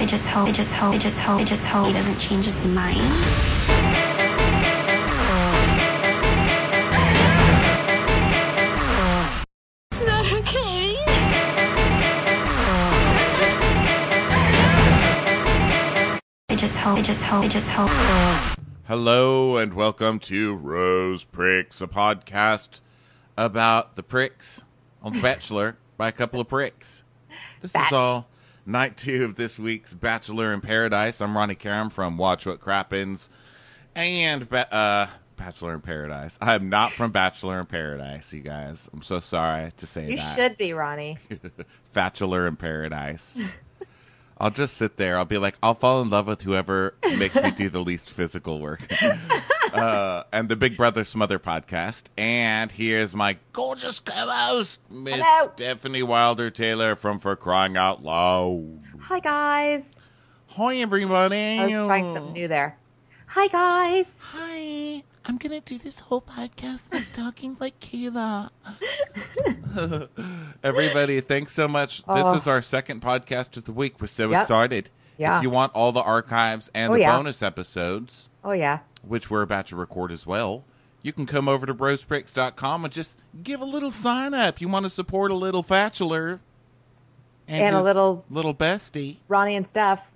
he doesn't change his mind. I just hope. Hello and welcome to Rose Pricks, a podcast about the pricks on The Bachelor by a couple of pricks. This is all night 2 of this week's Bachelor in Paradise. I'm Ronnie Karam from Watch What Crappens and Bachelor in Paradise. I am not from Bachelor in Paradise, you guys. I'm so sorry to say you that. You should be, Ronnie. Bachelor in Paradise. I'll just sit there. I'll be like, I'll fall in love with whoever makes me do the least physical work. And the Big Brother Smother podcast. And here's my gorgeous co-host, Miss Stephanie Wilder-Taylor from For Crying Out Loud. Hi, guys. Hi, everybody. I was trying something new there. Hi, guys. Hi. I'm going to do this whole podcast like talking like Kayla. Everybody, thanks so much. This is our second podcast of the week. We're so excited. Yeah. If you want all the archives and the bonus episodes, which we're about to record as well, you can come over to rosepricks.com and just give a little sign up. You want to support a little bachelor and a little bestie, Ronnie and Steph.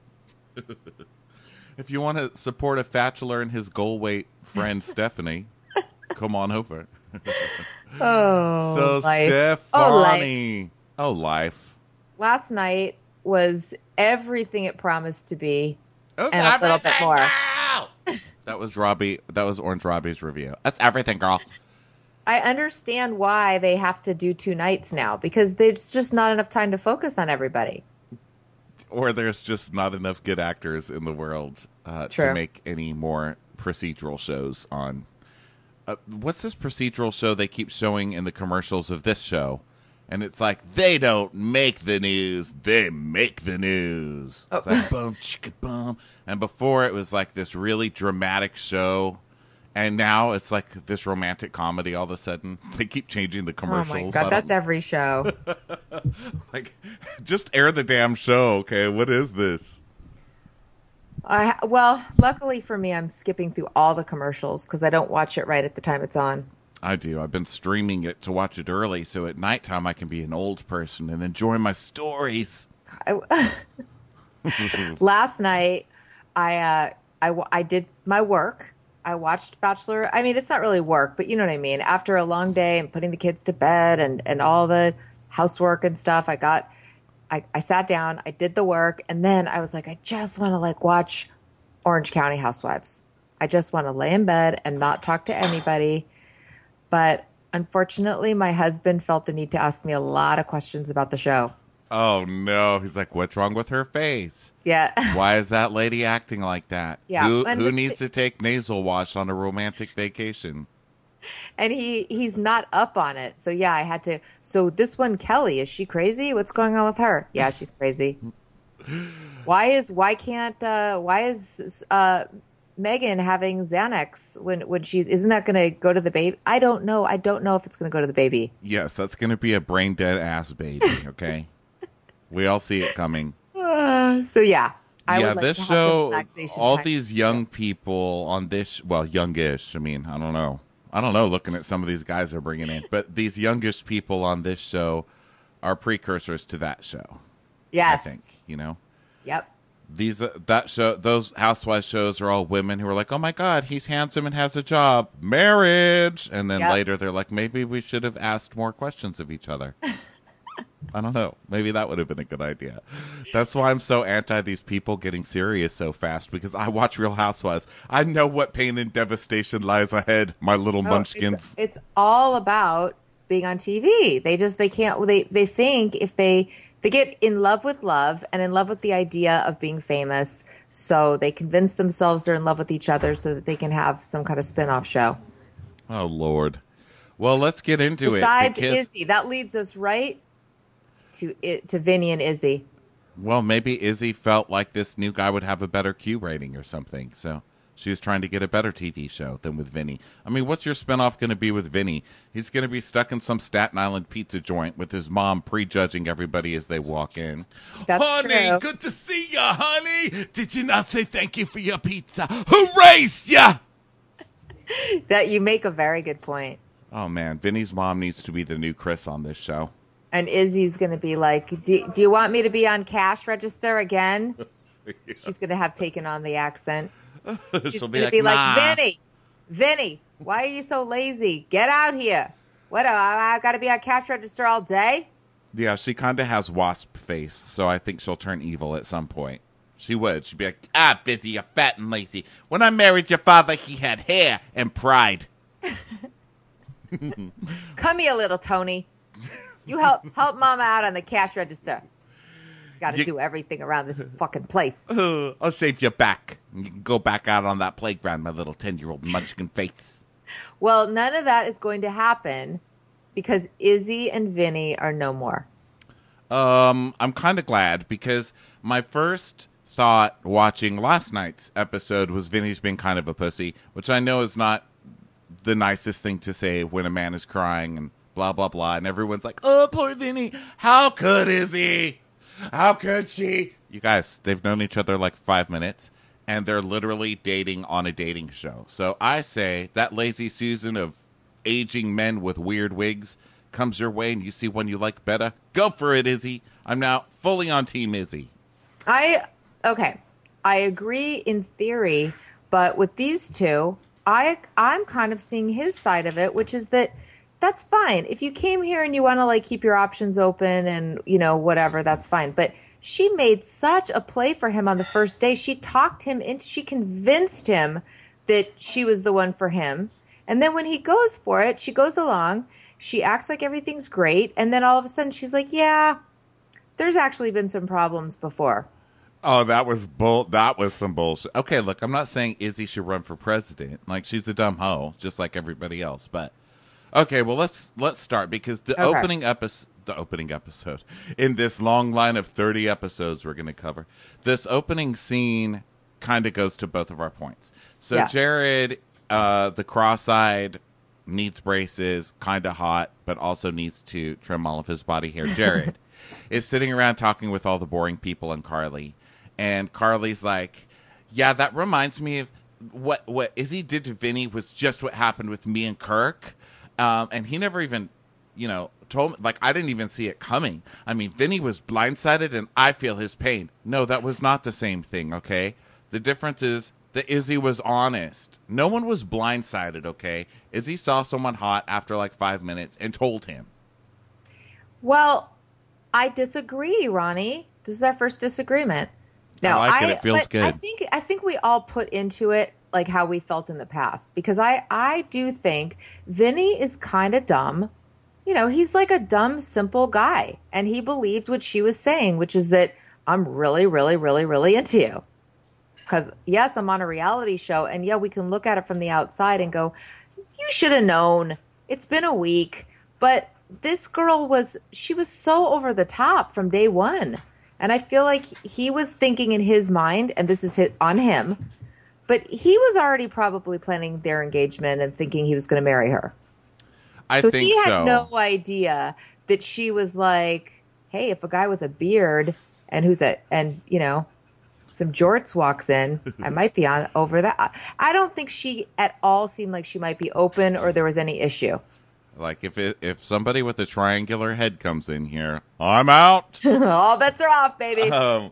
If you want to support a bachelor and his goal weight friend Stephanie, come on over. So life. Stephanie. Life. Last night was everything it promised to be, and a little bit more. That was Orange Robbie's review. That's everything, girl. I understand why they have to do 2 nights now, because there's just not enough time to focus on everybody. Or there's just not enough good actors in the world to make any more procedural shows on. What's this procedural show they keep showing in the commercials of this show? And it's like, they don't make the news, they make the news. It's like, boom, chicka, boom. And before it was like this really dramatic show. And now it's like this romantic comedy all of a sudden. They keep changing the commercials. Oh my God, that's every show. Like, just air the damn show, okay? What is this? Well, luckily for me, I'm skipping through all the commercials because I don't watch it right at the time it's on. I do. I've been streaming it to watch it early, so at nighttime I can be an old person and enjoy my stories. Last night, I did my work. I watched Bachelor. I mean, it's not really work, but you know what I mean. After a long day and putting the kids to bed and all the housework and stuff, I sat down, I did the work, and then I was like, I just want to watch Orange County Housewives. I just want to lay in bed and not talk to anybody. But unfortunately, my husband felt the need to ask me a lot of questions about the show. Oh, no. He's like, what's wrong with her face? Yeah. Why is that lady acting like that? Yeah. Who needs to take nasal wash on a romantic vacation? And he's not up on it. So, yeah, I had to. So this one, Kelly, is she crazy? What's going on with her? Yeah, she's crazy. Why is Megan having Xanax when she isn't that going to go to the baby? I don't know if it's going to go to the baby. Yes, that's going to be a brain dead ass baby. Okay, we all see it coming. So yeah, this show, all these young people on this, well, youngish. I mean, I don't know. Looking at some of these guys they're bringing in, but these youngish people on this show are precursors to that show. Yes, I think you know. Yep. Those housewives shows are all women who are like, oh my God, he's handsome and has a job, marriage, and then later they're like, maybe we should have asked more questions of each other. I don't know. Maybe that would have been a good idea. That's why I'm so anti these people getting serious so fast, because I watch Real Housewives. I know what pain and devastation lies ahead, my little munchkins. It's all about being on TV. They think if they get in love with love and in love with the idea of being famous, so they convince themselves they're in love with each other so that they can have some kind of spin-off show. Oh, Lord. Well, let's get into it. Besides Izzy, that leads us right to Vinny and Izzy. Well, maybe Izzy felt like this new guy would have a better Q rating or something, so She was trying to get a better TV show than with Vinny. I mean, what's your spinoff going to be with Vinny? He's going to be stuck in some Staten Island pizza joint with his mom prejudging everybody as they walk in. That's honey, true. good to see you, honey. Did you not say thank you for your pizza? Who raised ya? That you make a very good point. Oh, man. Vinny's mom needs to be the new Chris on this show. And Izzy's going to be like, do you want me to be on cash register again? Yeah. She's going to have taken on the accent. She's going to be like, Vinny, why are you so lazy? Get out here. What, I got to be on cash register all day? Yeah, she kind of has wasp face, so I think she'll turn evil at some point. She would. She'd be like, Busy, you're fat and lazy. When I married your father, he had hair and pride. Come here, little Tony. You help Mama out on the cash register. Got to do everything around this fucking place. I'll shave your back. You can go back out on that playground, my little 10-year-old munchkin face. Well, none of that is going to happen because Izzy and Vinny are no more. I'm kind of glad because my first thought watching last night's episode was Vinny's being kind of a pussy, which I know is not the nicest thing to say when a man is crying and blah, blah, blah. And everyone's like, oh, poor Vinny. How could Izzy? How could she? You guys, they've known each other like 5 minutes, and they're literally dating on a dating show. So I say that lazy Susan of aging men with weird wigs comes your way and you see one you like better. Go for it, Izzy. I'm now fully on Team Izzy. Okay. I agree in theory, but with these two, I'm kind of seeing his side of it, which is that's fine. If you came here and you want to like keep your options open and, whatever, that's fine. But she made such a play for him on the first day. She she convinced him that she was the one for him. And then when he goes for it, she goes along, she acts like everything's great. And then all of a sudden she's like, yeah, there's actually been some problems before. Oh, that was some bullshit. Okay, look, I'm not saying Izzy should run for president. Like, she's a dumb hoe, just like everybody else. But okay, well, let's start because the opening episode in this long line of 30 episodes we're going to cover. This opening scene kind of goes to both of our points. So yeah. Jared, the cross-eyed, needs braces, kind of hot, but also needs to trim all of his body hair. Jared is sitting around talking with all the boring people and Carly. And Carly's like, yeah, that reminds me of what Izzy did to Vinny was just what happened with me and Kirk. And he never even, told me, like, I didn't even see it coming. I mean, Vinny was blindsided and I feel his pain. No, that was not the same thing, okay? The difference is that Izzy was honest. No one was blindsided, okay? Izzy saw someone hot after like 5 minutes and told him. Well, I disagree, Ronnie. This is our first disagreement. No, I like it. It feels good. I think we all put into it like how we felt in the past because I do think Vinny is kind of dumb. He's like a dumb, simple guy. And he believed what she was saying, which is that I'm really, really, really, really into you. Because, yes, I'm on a reality show. And, yeah, we can look at it from the outside and go, you should have known. It's been a week. But this girl was so over the top from day one. And I feel like he was thinking in his mind, and this is on him, but he was already probably planning their engagement and thinking he was going to marry her. I think he had no idea that she was like, hey, if a guy with a beard and some jorts walks in, I might be on over that. I don't think she at all seemed like she might be open or there was any issue. Like if somebody with a triangular head comes in here, I'm out. All bets are off, baby.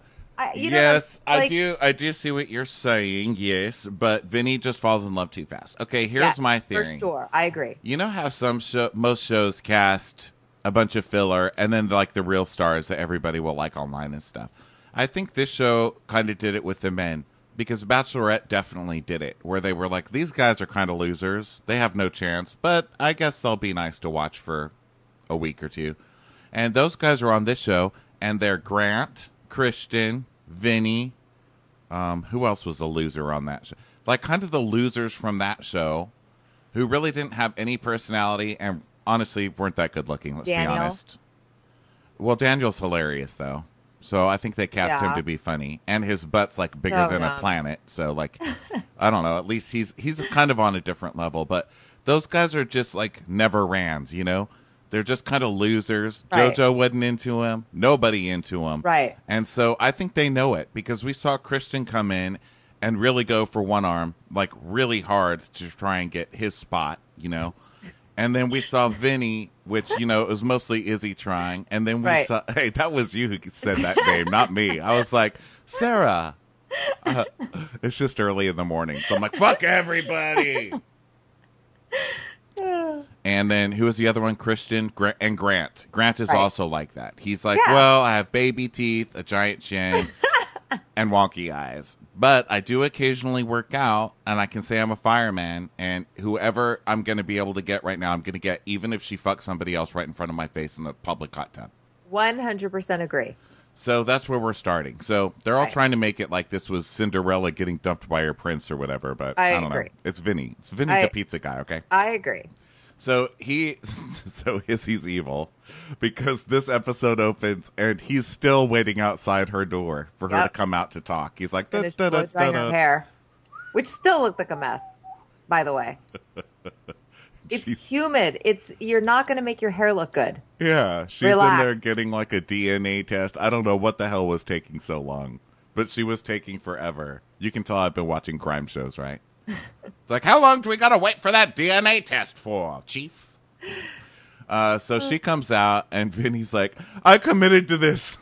I do see what you're saying. Yes, but Vinny just falls in love too fast. Okay, here's my theory. For sure, I agree. You know how most shows cast a bunch of filler and then like the real stars that everybody will like online and stuff. I think this show kind of did it with the men. Because Bachelorette definitely did it, where they were like, these guys are kind of losers. They have no chance, but I guess they'll be nice to watch for a week or two. And those guys are on this show, and they're Grant, Christian, Vinny. Who else was a loser on that show? Like, kind of the losers from that show, who really didn't have any personality, and honestly weren't that good looking, let's be honest. Well, Daniel's hilarious, though. So I think they cast him to be funny. And his butt's, like, bigger than a planet. So, like, I don't know. At least he's kind of on a different level. But those guys are just like never rans, you know? They're just kind of losers. Right. JoJo wasn't into him. Nobody into him. Right. And so I think they know it because we saw Christian come in and really go for one arm, like really hard to try and get his spot, you know? And then we saw Vinny, which, you know, it was mostly Izzy trying. And then we saw, hey, that was you who said that name, not me. I was like, Sarah. It's just early in the morning. So I'm like, fuck everybody. And then who was the other one? Christian and Grant. Grant is also like that. He's like, well, I have baby teeth, a giant chin, and wonky eyes. But I do occasionally work out, and I can say I'm a fireman, and whoever I'm going to be able to get right now, I'm going to get, even if she fucks somebody else right in front of my face in a public hot tub. 100% agree. So that's where we're starting. So they're all trying to make it like this was Cinderella getting dumped by her prince or whatever, but I don't know. It's Vinny. It's Vinny the pizza guy, okay? I agree. So Izzy's evil because this episode opens and he's still waiting outside her door for her to come out to talk. He's like, drying her hair, which still looked like a mess, by the way. It's humid. You're not going to make your hair look good. Yeah, she's in there getting like a DNA test. I don't know what the hell was taking so long, but she was taking forever. You can tell I've been watching crime shows, right? Like, how long do we got to wait for that DNA test for, Chief? So she comes out, and Vinny's like, I committed to this.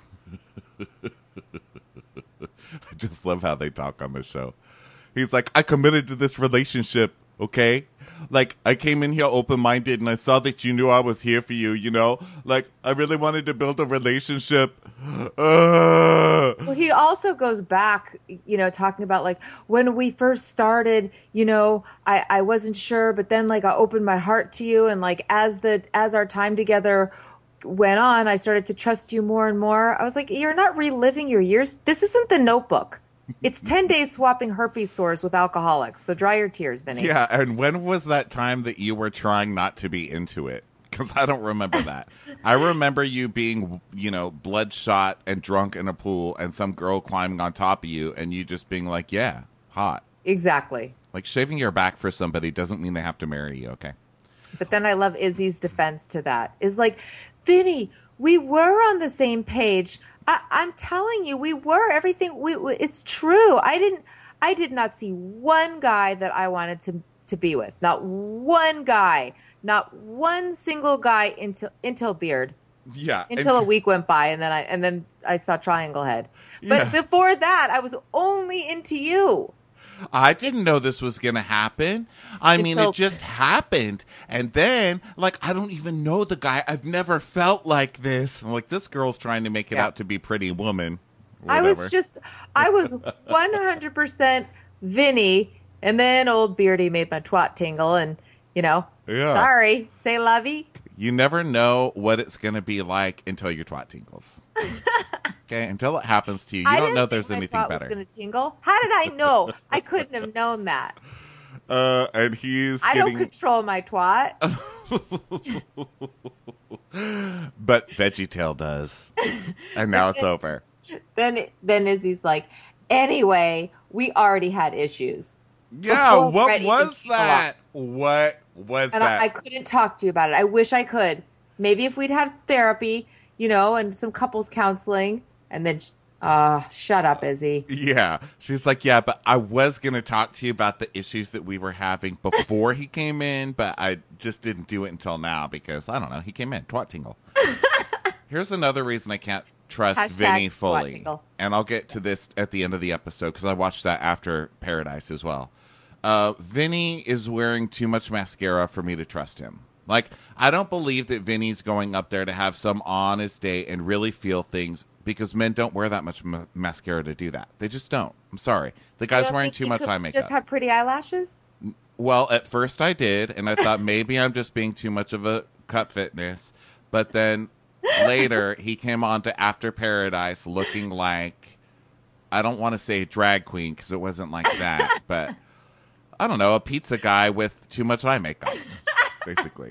I just love how they talk on this show. He's like, I committed to this relationship, okay? Like, I came in here open-minded, and I saw that you knew I was here for you, you know? Like, I really wanted to build a relationship. Well, he also goes back, you know, talking about, like, when we first started, you know, I wasn't sure, but then, like, I opened my heart to you, and, like, as our time together went on, I started to trust you more and more. I was like, you're not reliving your years. This isn't The Notebook. It's 10 days swapping herpes sores with alcoholics. So dry your tears, Vinny. Yeah, and when was that time that you were trying not to be into it? Because I don't remember that. I remember you being, you know, bloodshot and drunk in a pool and some girl climbing on top of you and you just being like, yeah, hot. Exactly. Like shaving your back for somebody doesn't mean they have to marry you, okay? But then I love Izzy's defense to that. Is like, Vinny, we were on the same page. I'm telling you, we were. Everything. It's true. I did not see one guy that I wanted to be with. Not one guy. Not one single guy until Beard. Yeah. Until a week went by, and then I saw Triangle Head. But before that, I was only into you. I didn't know this was going to happen. I mean, it just happened. And then, like, I don't even know the guy. I've never felt like this. I'm like, this girl's trying to make it out to be Pretty Woman. Whatever. I was 100% Vinny. And then old Beardy made my twat tingle. And, you know, sorry, say lovey. You never know what it's going to be like until your twat tingles. Okay, until it happens to you, you don't know there's anything better. Was going to tingle. How did I know? I couldn't have known that. And I don't control my twat. But VeggieTale does, and now it's over. Then Izzy's like, anyway, we already had issues. Yeah, what was that? What was that? I couldn't talk to you about it. I wish I could. Maybe if we'd had therapy, you know, and some couples counseling. And then, shut up, Izzy. Yeah. She's like, yeah, but I was going to talk to you about the issues that we were having before he came in, but I just didn't do it until now because, I don't know, he came in. Twat tingle. Here's another reason I can't trust Vinny fully. And I'll get to this at the end of the episode because I watched that after Paradise as well. Vinny is wearing too much mascara for me to trust him. Like, I don't believe that Vinny's going up there to have some honest day and really feel things because men don't wear that much mascara to do that. They just don't. I'm sorry. The guy's wearing too much eye makeup. Just have pretty eyelashes? Well, at first I did, and I thought maybe I'm just being too much of a cut fitness. But then later he came on to After Paradise looking like, I don't want to say drag queen because it wasn't like that, but I don't know, a pizza guy with too much eye makeup. Basically.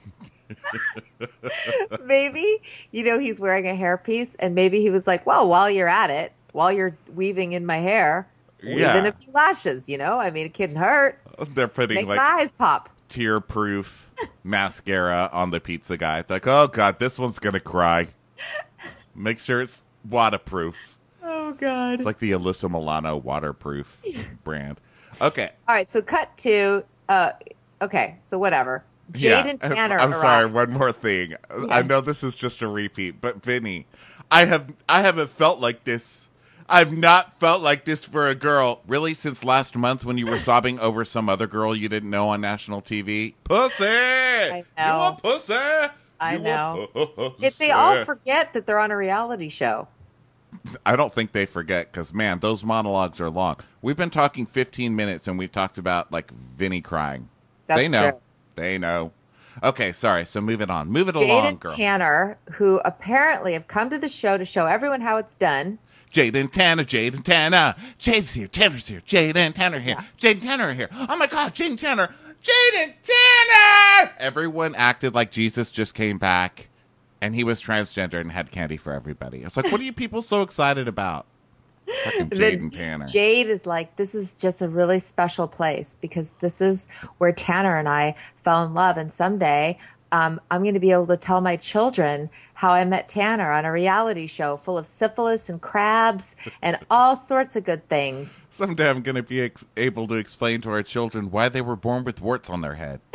Maybe, you know, he's wearing a hairpiece and maybe he was like, well, while you're at it, while you're weaving in my hair, Even a few lashes, I mean, it couldn't hurt. They're putting Make my eyes pop. Tear-proof mascara on the pizza guy. It's like, oh God, this one's going to cry. Make sure it's waterproof. Oh God. It's like the Alyssa Milano waterproof brand. Okay. All right, so cut to, okay, so whatever. Jade and Tanner I'm arrive. sorry, one more thing. Yeah. I know this is just a repeat, but Vinny, I haven't felt like this. I've not felt like this for a girl. Really, since last month when you were sobbing over some other girl you didn't know on national TV? Pussy! I know. You want pussy? I know. Pussy. They all forget that they're on a reality show. I don't think they forget because, man, those monologues are long. We've been talking 15 minutes and we've talked about, like, Vinny crying. That's they know. true. They know. Okay, sorry. So move it on. Move it Jade along, and girl. Tanner, who apparently have come to the show to show everyone how it's done. Jade and Tanner, Jade and Tanner. Jade's here, Tanner's here. Jade and Tanner here. Yeah. Jade and Tanner are here. Oh my God, Jade and Tanner. Jade and Tanner! Everyone acted like Jesus just came back and he was transgender and had candy for everybody. It's like, what are you people so excited about? Fucking Jade and Tanner. Jade is like, this is just a really special place because this is where Tanner and I fell in love. And someday I'm going to be able to tell my children how I met Tanner on a reality show full of syphilis and crabs and all sorts of good things. Someday I'm going to be able to explain to our children why they were born with warts on their head.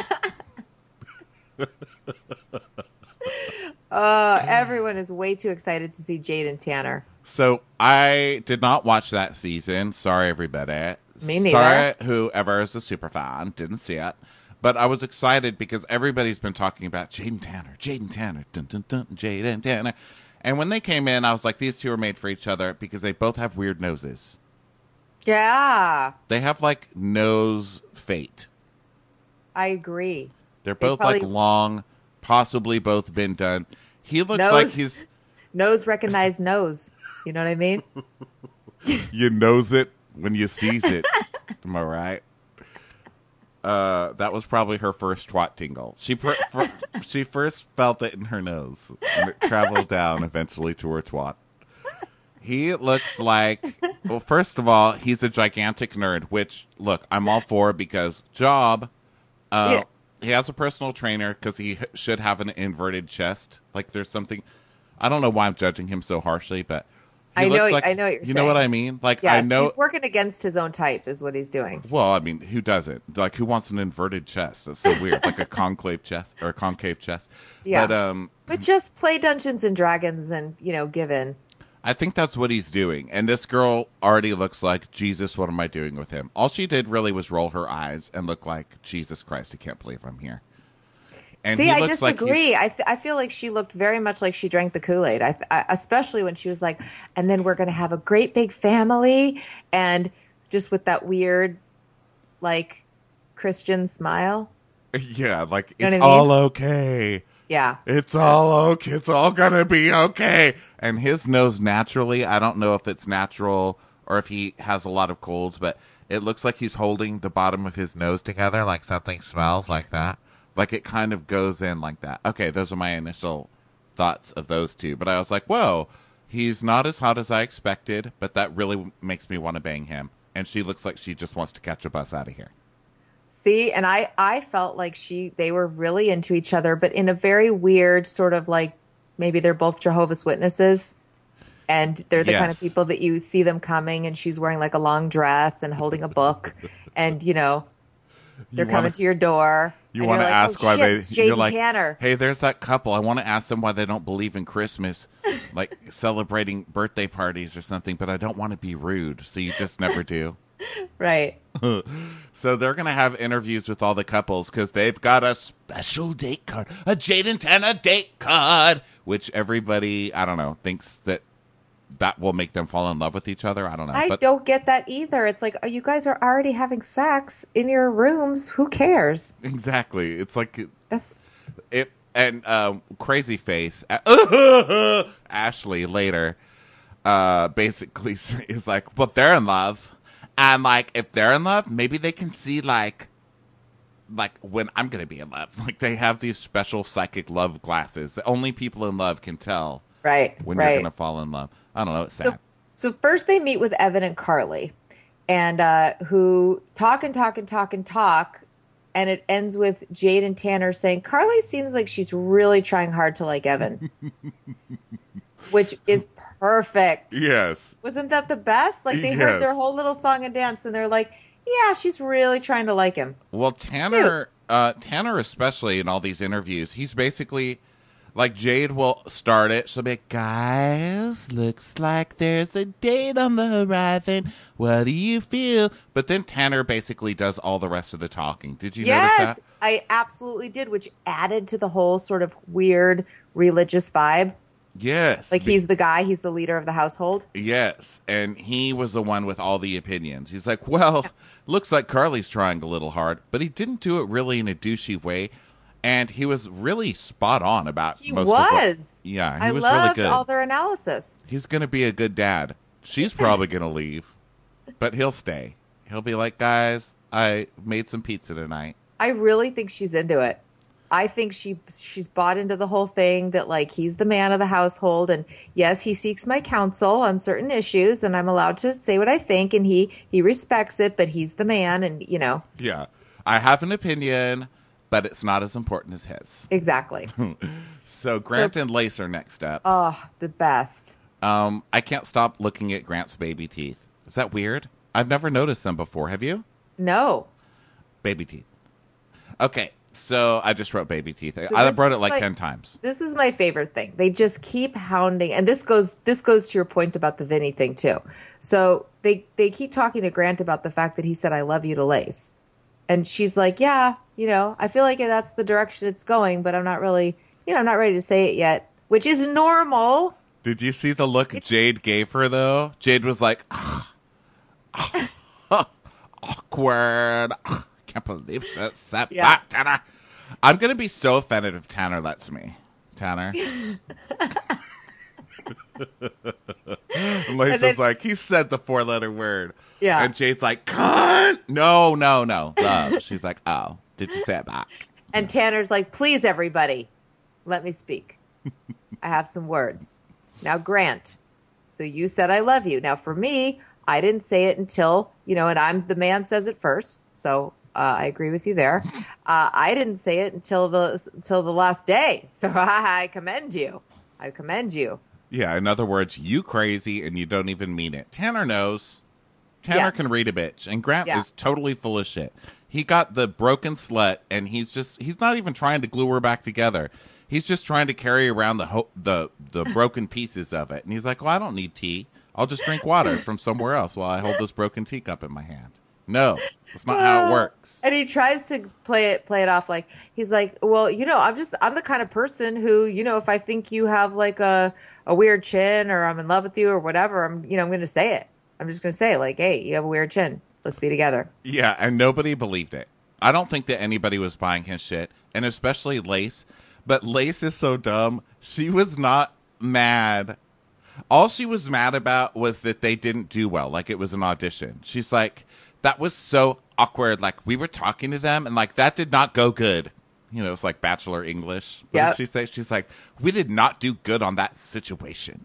Everyone is way too excited to see Jade and Tanner. So I did not watch that season. Sorry, everybody. Me neither. Sorry, whoever is a super fan. Didn't see it. But I was excited because everybody's been talking about Jade and Tanner, dun, dun, dun, Jade and Tanner. And when they came in, I was like, these two are made for each other because they both have weird noses. Yeah, They have, like, nose fate. I agree. They're both, probably- like, long, possibly both been done. He looks Nose. like he's... Nose recognized nose. You know what I mean? You knows it when you sees it. Am I right? That was probably her first twat tingle. She first felt it in her nose, and it traveled down eventually to her twat. He looks like, well, first of all, he's a gigantic nerd, which, look, I'm all for because Job, Yeah. he has a personal trainer because he should have an inverted chest. Like, there's something, I don't know why I'm judging him so harshly, but he I know looks like, what you're saying. You know what I mean? Like, Yes, I know. he's working against his own type is what he's doing. Well, I mean, who doesn't? Like, who wants an inverted chest? That's so weird. Like a concave chest or a concave chest. Yeah. But just play Dungeons and Dragons and, give in. I think that's what he's doing. And this girl already looks like, Jesus, what am I doing with him? All she did really was roll her eyes and look like, Jesus Christ, I can't believe I'm here. And See, he I looks like disagree. I feel like she looked very much like she drank the Kool-Aid, especially when she was like, and then we're going to have a great big family. And just with that weird, like, Christian smile. yeah, like, You know it's what I mean? all okay. Yeah. It's all okay. It's all gonna be okay. And his nose naturally, I don't know if it's natural or if he has a lot of colds, but it looks like he's holding the bottom of his nose together like something smells like that. Like it kind of goes in like that. Okay, those are my initial thoughts of those two. But I was like, whoa, he's not as hot as I expected, but that really makes me want to bang him. And she looks like she just wants to catch a bus out of here. See, and I felt like they were really into each other, but in a very weird sort of like, maybe they're both Jehovah's Witnesses. And they're the kind of Yes. people that you see them coming and she's wearing like a long dress and holding a book. And, they're coming to your door. You and want to you're like, ask oh, why shit, it's they? Jade You're and like, Tanner. hey, there's that couple. I want to ask them why they don't believe in Christmas, like celebrating birthday parties or something. But I don't want to be rude, so you just never do. Right. So they're gonna have interviews with all the couples because they've got a special date card, a Jade and Tanner date card, which everybody, I don't know, thinks that will make them fall in love with each other. I don't know. I but don't get that either. It's like, oh, you guys are already having sex in your rooms. Who cares? exactly, it's like That's it. And crazy face Ashley later basically is like, well, they're in love, and like if they're in love, maybe they can see like when I'm gonna be in love. Like they have these special psychic love glasses that only people in love can tell right. when right. you're gonna fall in love. I don't know, it's sad. So first they meet with Evan and Carly. and who talk and talk and talk and talk. And it ends with Jade and Tanner saying, Carly seems like she's really trying hard to like Evan, which is perfect. Yes. Wasn't that the best? Like they heard their whole little song and dance and they're like, yeah, she's really trying to like him. Well, Tanner especially in all these interviews, he's basically like Jade will start it. She'll be like, guys, looks like there's a date on the horizon. What do you feel? But then Tanner basically does all the rest of the talking. Did you notice that? Yes, I absolutely did, which added to the whole sort of weird religious vibe. Yes. Like he's the guy, he's the leader of the household. Yes, and he was the one with all the opinions. He's like, well, looks like Carly's trying a little hard, but he didn't do it really in a douchey way. And he was really spot on about most of what... Yeah, he was loved really good. All their analysis. He's going to be a good dad. She's probably going to leave, but he'll stay. He'll be like, guys, I made some pizza tonight. I really think she's into it. I think she's bought into the whole thing that, like, he's the man of the household. And, yes, he seeks my counsel on certain issues, and I'm allowed to say what I think, and he respects it, but he's the man, and, you know. Yeah. I have an opinion, but it's not as important as his. Exactly. So Grant and Lace are next up. Oh, the best. I can't stop looking at Grant's baby teeth. Is that weird? I've never noticed them before. Have you? No. Baby teeth. Okay, so I just wrote baby teeth. So I wrote it like 10 times. This is my favorite thing. They just keep hounding, and this goes to your point about the Vinny thing too. So they keep talking to Grant about the fact that he said, I love you to Lace. And she's like, yeah, you know, I feel like that's the direction it's going, but I'm not really, you know, I'm not ready to say it yet, which is normal. Did you see the look Jade gave her, though? Jade was like, awkward. I can't believe she said that, Tanner. I'm going to be so offended if Tanner lets me. Tanner. And Lisa's like, he said the 4-letter word. Yeah. And Jade's like, cunt. No. Love. She's like, oh, did you say it back? And Tanner's like, please, everybody, let me speak. I have some words. Now, Grant, so you said I love you. Now, for me, I didn't say it until, you know, and I'm the man says it first. So I agree with you there. I didn't say it until the last day. So I commend you. I commend you. Yeah, in other words, you crazy and you don't even mean it. Tanner knows. Tanner can read a bitch, and Grant is totally full of shit. He got the broken slut, and he's not even trying to glue her back together. He's just trying to carry around the broken pieces of it. And he's like, well, I don't need tea. I'll just drink water from somewhere else while I hold this broken teacup in my hand. No, that's not how it works. And he tries to play it off like, he's like, well, you know, I'm the kind of person who, you know, if I think you have like a weird chin or I'm in love with you or whatever, I'm going to say it. I'm just going to say like, hey, you have a weird chin. Let's be together. Yeah. And nobody believed it. I don't think that anybody was buying his shit, and especially Lace. But Lace is so dumb. She was not mad. All she was mad about was that they didn't do well. Like it was an audition. She's like, that was so awkward. Like we were talking to them and like that did not go good. You know, it's like Bachelor English. What did she say? She's like, we did not do good on that situation.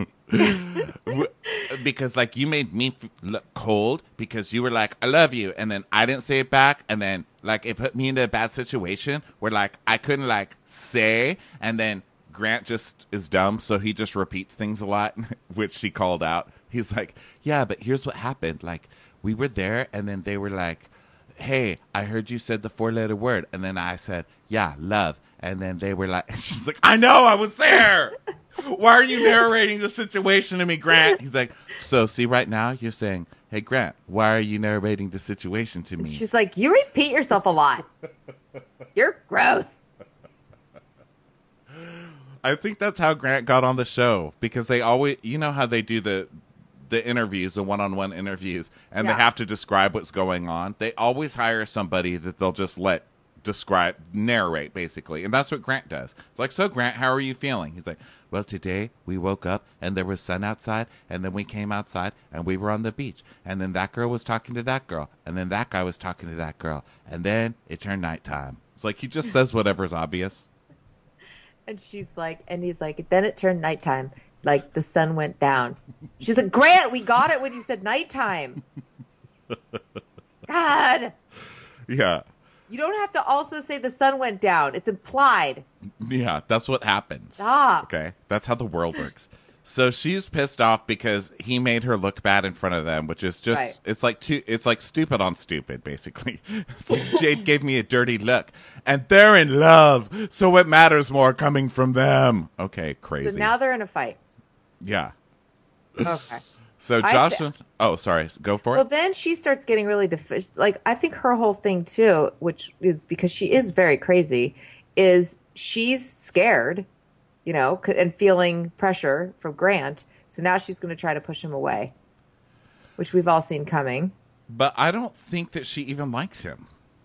Because like you made me look cold because you were like, I love you. And then I didn't say it back. And then like it put me into a bad situation where like I couldn't like say. And then Grant just is dumb. So he just repeats things a lot, which she called out. He's like, yeah, but here's what happened. Like we were there and then they were like, hey, I heard you said the 4-letter word. And then I said, yeah, love. And then they were like, she's like, I know, I was there. Why are you narrating the situation to me, Grant? He's like, so see right now you're saying, hey, Grant, why are you narrating the situation to me? She's like, you repeat yourself a lot. You're gross. I think that's how Grant got on the show because they always, you know how they do the interviews, the one-on-one interviews, and they have to describe what's going on. They always hire somebody that they'll just let narrate, basically. And that's what Grant does. It's like, so Grant, how are you feeling? He's like, well, today we woke up and there was sun outside, and then we came outside and we were on the beach. And then that girl was talking to that girl. And then that guy was talking to that girl. And then it turned nighttime. It's like, he just says whatever's obvious. And she's like, and he's like, then it turned nighttime. Like the sun went down. She's like, Grant, we got it when you said nighttime. God. Yeah. You don't have to also say the sun went down. It's implied. Yeah, that's what happens. Stop. Okay, that's how the world works. So she's pissed off because he made her look bad in front of them, which is just Right. it's like stupid on stupid, basically. It's like, Jade gave me a dirty look, and they're in love, so what matters more coming from them? Okay, crazy. So now they're in a fight. Yeah. Okay. So Josh, oh, sorry, go for Well, it. then she starts getting really like I think her whole thing too, which is because she is very crazy, is she's scared, you know, and feeling pressure from Grant. So now she's going to try to push him away, which we've all seen coming. But I don't think that she even likes him.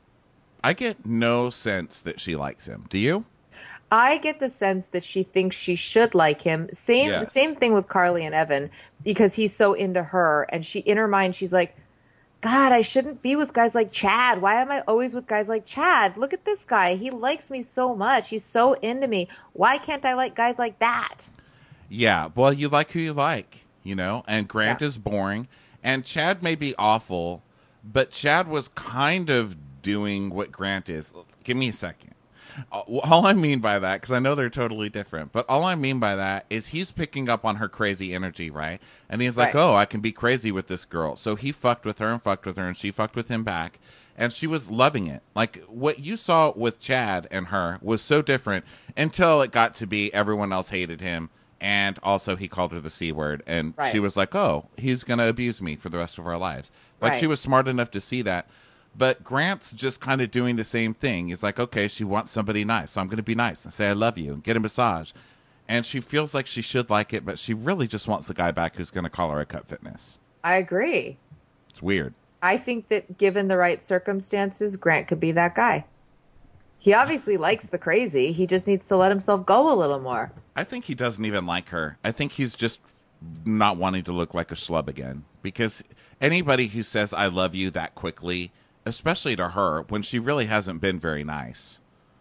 I get no sense that she likes him. Do you? I get the sense that she thinks she should like him. Yes. Same thing with Carly and Evan, because he's so into her, and she in her mind she's like, God, I shouldn't be with guys like Chad. Why am I always with guys like Chad? Look at this guy. He likes me so much. He's so into me. Why can't I like guys like that? Yeah, well, you like who you like, you know, and Grant is boring, and Chad may be awful, but Chad was kind of doing what Grant is. Give me a second. All I mean by that, because I know they're totally different, but all I mean by that is he's picking up on her crazy energy, right? And he's like, Right. oh, I can be crazy with this girl. So he fucked with her, and she fucked with him back, and she was loving it. Like, what you saw with Chad and her was so different until it got to be everyone else hated him, and also he called her the C word, and Right. she was like, oh, he's going to abuse me for the rest of our lives. Like, Right. she was smart enough to see that. But Grant's just kind of doing the same thing. He's like, okay, she wants somebody nice, so I'm going to be nice and say I love you and get a massage. And she feels like she should like it, but she really just wants the guy back who's going to call her a Cut Fitness. I agree. It's weird. I think that given the right circumstances, Grant could be that guy. He obviously likes the crazy. He just needs to let himself go a little more. I think he doesn't even like her. I think he's just not wanting to look like a schlub again. Because anybody who says I love you that quickly, especially to her, when she really hasn't been very nice.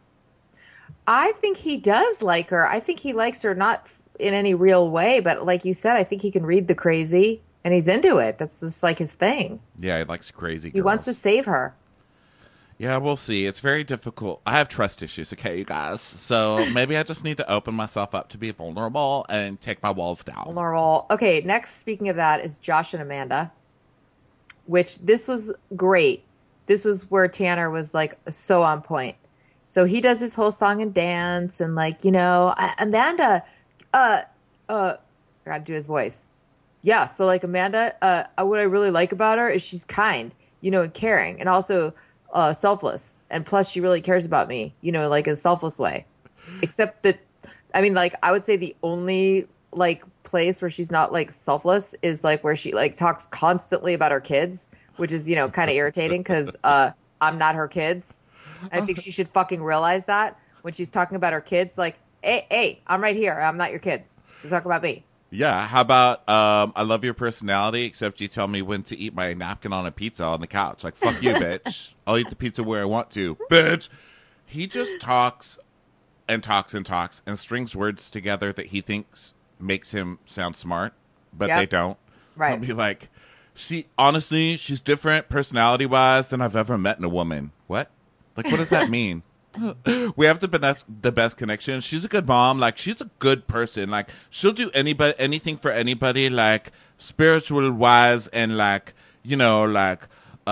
I think he does like her. I think he likes her not in any real way, but like you said, I think he can read the crazy and he's into it. That's just like his thing. Yeah, he likes crazy girls. He wants to save her. Yeah, we'll see. It's very difficult. I have trust issues, okay, you guys? So maybe I just need to open myself up to be vulnerable and take my walls down. Vulnerable. Okay, next, speaking of that, is Josh and Amanda, which this was great. This was where Tanner was like so on point. So he does his whole song and dance and like, you know, Amanda, I gotta do his voice. Yeah, so like Amanda, what I really like about her is she's kind, you know, and caring, and also selfless. And plus she really cares about me, you know, like in a selfless way. Except that, I mean, like I would say the only like place where she's not like selfless is like where she like talks constantly about her kids, which is, you know, kind of irritating because I'm not her kids. I think she should fucking realize that when she's talking about her kids, like, hey, I'm right here. I'm not your kids. So talk about me. Yeah, how about I love your personality, except you tell me when to eat my napkin on a pizza on the couch. Like, fuck you, bitch. I'll eat the pizza where I want to, bitch. He just talks and talks and talks and strings words together that he thinks makes him sound smart, but Yep. they don't. Right. He'll be like, honestly, she's different personality-wise than I've ever met in a woman. What? Like, what does that mean? We have the best connection. She's a good mom. Like, she's a good person. Like, she'll do anything for anybody. Like, spiritual wise and like, you know, like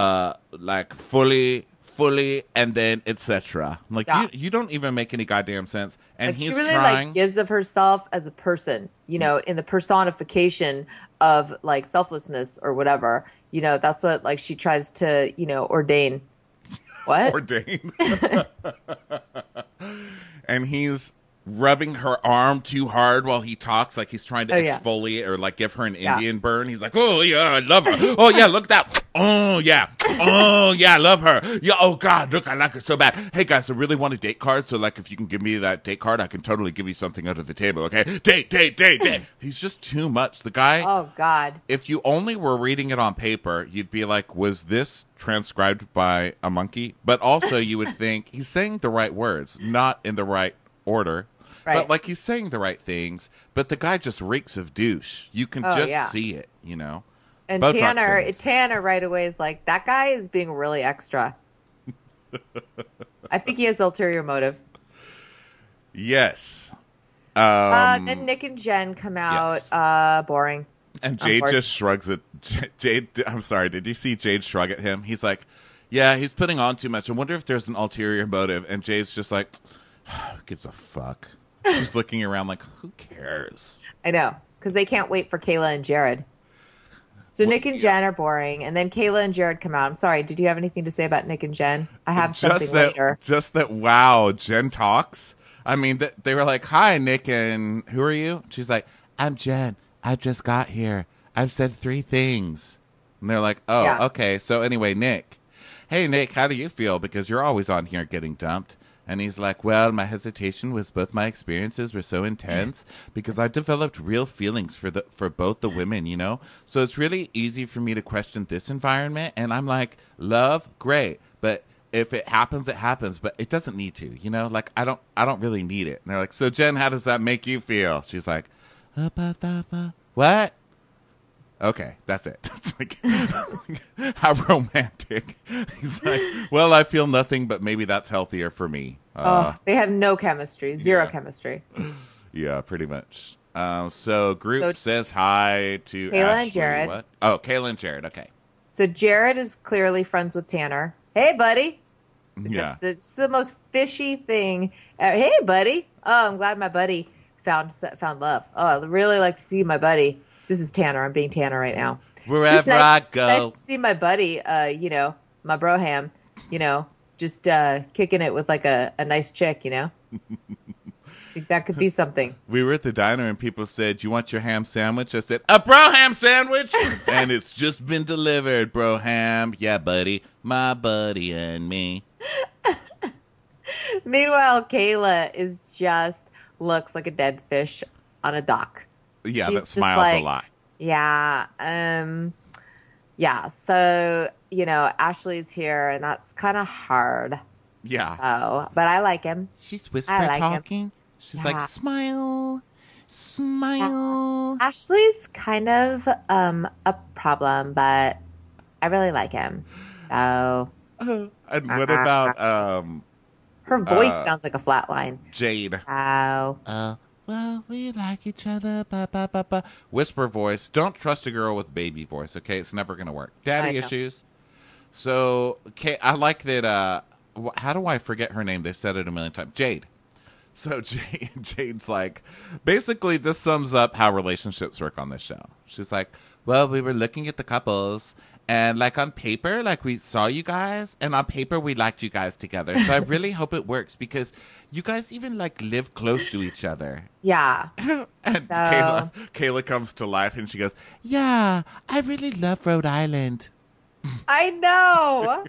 fully, and then etc. Like, Yeah. you don't even make any goddamn sense. And Like he's she really trying. like gives of herself as a person, you know, in the personification of like selflessness or whatever. You know, that's what like she tries to, you know, ordain. What? Ordain. And he's rubbing her arm too hard while he talks, like he's trying to exfoliate or like give her an Indian burn. He's like, oh yeah, I love her. Oh yeah, look at that. Oh yeah, I love her. Yeah, oh god, look, I like her so bad. Hey guys, I really want a date card, so like if you can give me that date card, I can totally give you something under the table, okay? Date. He's just too much. The guy. Oh god. If you only were reading it on paper, you'd be like, was this transcribed by a monkey? But also you would think he's saying the right words, not in the right order. Right. But like he's saying the right things, but the guy just reeks of douche. You can see it, you know? And Botox Tanner, fillings. Tanner right away is like, that guy is being really extra. I think he has ulterior motive. Yes. Then Nick and Jen come out. Yes. Boring. And Jade just shrugs it. Jade, I'm sorry. Did you see Jade shrug at him? He's like, yeah, he's putting on too much. I wonder if there's an ulterior motive. And Jade's just like, who gives a fuck? She's looking around like, who cares? I know, because they can't wait for Kayla and Jared. So Nick and Jen are boring, and then Kayla and Jared come out. I'm sorry, did you have anything to say about Nick and Jen? I have something later. Just that, wow, Jen talks. I mean, they were like, hi, Nick, and who are you? She's like, I'm Jen. I just got here. I've said 3 things. And they're like, oh, Yeah. okay. So anyway, Nick. Hey, Nick, how do you feel? Because you're always on here getting dumped. And he's like, well, my hesitation was both my experiences were so intense because I developed real feelings for both the women, you know? So it's really easy for me to question this environment. And I'm like, love, great. But if it happens, it happens. But it doesn't need to, you know? Like, I don't really need it. And they're like, so Jen, how does that make you feel? She's like, what? Okay, that's it. It's like, how romantic. He's like, well, I feel nothing, but maybe that's healthier for me. They have no chemistry, zero chemistry. Yeah, pretty much. So group says hi to Kayla Ashley. and Jared. What? Oh, Kayla and Jared. Okay. So Jared is clearly friends with Tanner. Hey, buddy. Yeah. It's the most fishy thing. Hey, buddy. Oh, I'm glad my buddy found love. Oh, I really like to see my buddy. This is Tanner. I'm being Tanner right now. Wherever I go. Nice to see my buddy, my broham, just kicking it with like a nice chick, I think that could be something. We were at the diner and people said, you want your ham sandwich? I said, a broham sandwich? And it's just been delivered, broham. Yeah, buddy. My buddy and me. Meanwhile, Kayla looks like a dead fish on a dock. Yeah, She's that smiles a lot. Yeah. So, Ashley's here and that's kind of hard. Yeah. So, but I like him. She's whisper talking. Him. She's like, smile, smile. Yeah. Ashley's kind of a problem, but I really like him. So. And what about her voice sounds like a flat line. Jade. Oh. Well, we like each other. Ba, ba, ba, ba. Whisper voice. Don't trust a girl with baby voice, okay? It's never going to work. Daddy issues. So, okay, I like that. How do I forget her name? They said it a million times. Jade. So Jade's like, basically, this sums up how relationships work on this show. She's like, well, we were looking at the couples, and like on paper, like we saw you guys, and on paper, we liked you guys together. So I really hope it works because you guys even like live close to each other. Yeah. And So- Kayla comes to life and she goes, yeah, I really love Rhode Island. I know.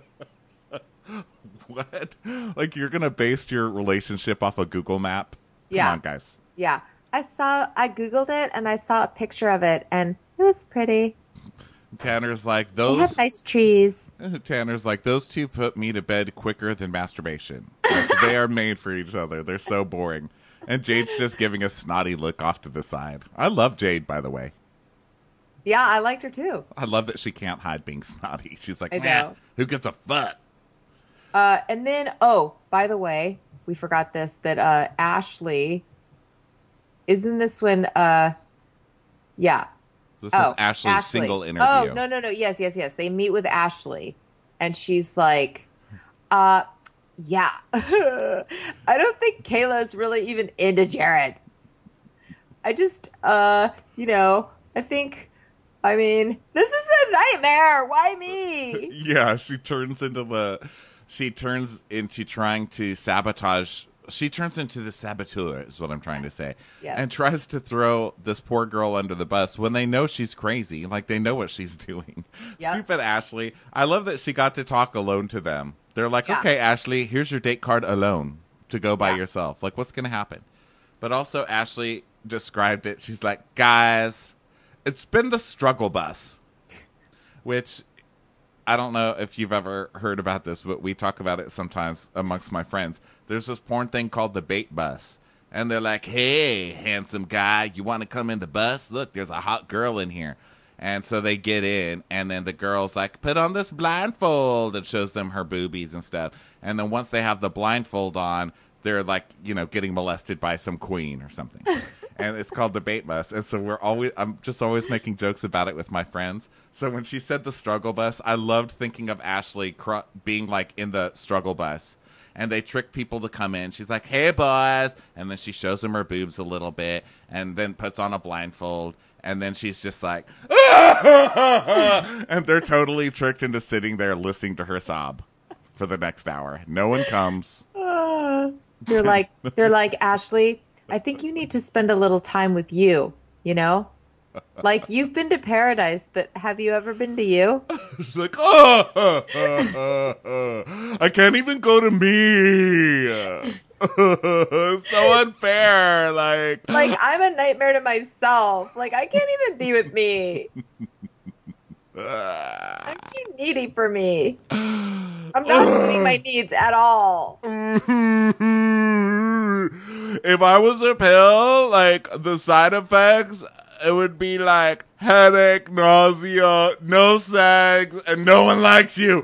What? Like you're going to base your relationship off a Google map? Come on, guys. Yeah. I Googled it and I saw a picture of it and it was pretty. Tanner's like, They have nice trees. Tanner's like, those two put me to bed quicker than masturbation. Like, they are made for each other. They're so boring. And Jade's just giving a snotty look off to the side. I love Jade, by the way. Yeah, I liked her too. I love that she can't hide being snotty. She's like, I man, know. who gives a fuck? And then, by the way, we forgot this, that Ashley, isn't this when, yeah. This is Ashley's single interview. Oh, no. Yes. They meet with Ashley. And she's like, yeah. I don't think Kayla's really even into Jared. I just, I think, this is a nightmare. Why me? Yeah, she turns into trying to sabotage. She turns into the saboteur, is what I'm trying to say. Yes. And tries to throw this poor girl under the bus when they know she's crazy. Like, they know what she's doing. Yep. Stupid Ashley. I love that she got to talk alone to them. They're like, Yeah. okay, Ashley, here's your date card alone to go by Yeah. yourself. Like, what's going to happen? But also, Ashley described it. She's like, guys, it's been the struggle bus. Which, I don't know if you've ever heard about this, but we talk about it sometimes amongst my friends. There's this porn thing called the bait bus. And they're like, hey, handsome guy, you want to come in the bus? Look, there's a hot girl in here. And so they get in, and then the girl's like, put on this blindfold, and shows them her boobies and stuff. And then once they have the blindfold on, they're like, getting molested by some queen or something. And it's called the bait bus. And so I'm just always making jokes about it with my friends. So when she said the struggle bus, I loved thinking of Ashley being like in the struggle bus. And they trick people to come in. She's like, hey, boys. And then she shows them her boobs a little bit and then puts on a blindfold. And then she's just like, and they're totally tricked into sitting there listening to her sob for the next hour. No one comes. They're like, Ashley, I think you need to spend a little time with you, Like, you've been to paradise, but have you ever been to you? She's like, I can't even go to me. It's so unfair. Like I'm a nightmare to myself. Like, I can't even be with me. I'm too needy for me. I'm not meeting my needs at all. If I was a pill, like, the side effects, it would be like headache, nausea, no sex, and no one likes you.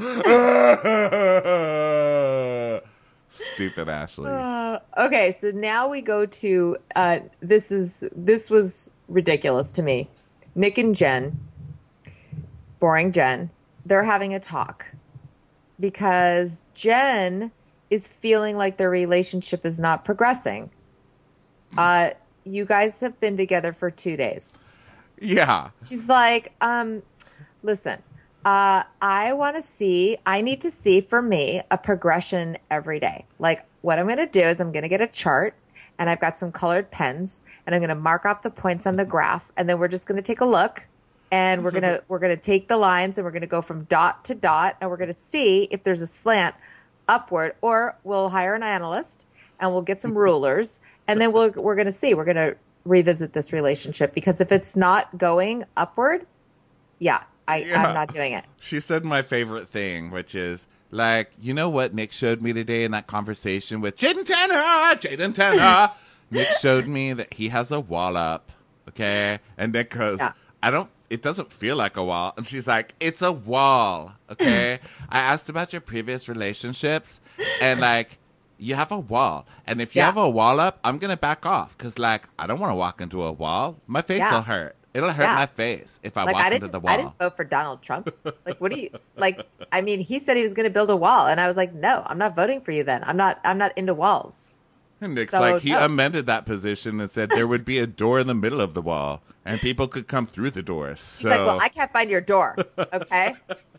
Stupid Ashley. Okay, so now we go to this was ridiculous to me. Nick and Jen, boring Jen, they're having a talk because Jen is feeling like their relationship is not progressing. You guys have been together for 2 days. Yeah. She's like, listen, I need to see for me a progression every day. Like, what I'm going to do is I'm going to get a chart and I've got some colored pens and I'm going to mark off the points on the graph. And then we're just going to take a look and we're going to take the lines and we're going to go from dot to dot and we're going to see if there's a slant upward, or we'll hire an analyst and we'll get some rulers. And then we're going to see, we're going to revisit this relationship because if it's not going upward, I'm not doing it. She said my favorite thing, which is like, you know what Nick showed me today in that conversation with Jaden Tanner. Nick showed me that he has a wall up. Okay. And Nick goes, it doesn't feel like a wall. And she's like, it's a wall. Okay. I asked about your previous relationships and like, you have a wall. And if you have a wall up, I'm going to back off. Because, like, I don't want to walk into a wall. My face will hurt. It'll hurt my face if I walk into the wall. I didn't vote for Donald Trump. Like, what do you, like, I mean, he said he was going to build a wall. And I was like, no, I'm not voting for you then. I'm not into walls. And Nick's like, he amended that position and said there would be a door in the middle of the wall. And people could come through the door. So. He's like, well, I can't find your door. Okay.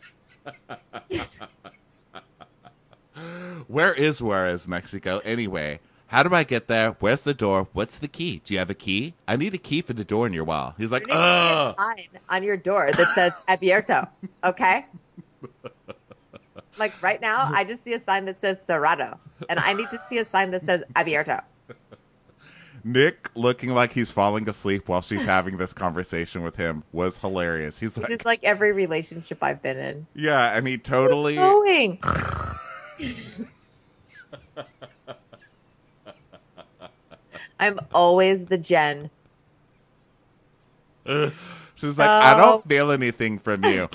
Where is Juarez, Mexico? Anyway, how do I get there? Where's the door? What's the key? Do you have a key? I need a key for the door in your wall. He's like, a sign on your door that says abierto. Okay. Like right now, I just see a sign that says cerrado, and I need to see a sign that says abierto. Nick looking like he's falling asleep while she's having this conversation with him was hilarious. He's like, it's like every relationship I've been in. Yeah, and he totally. Going. I'm always the Jen. She's like, I don't feel anything from you.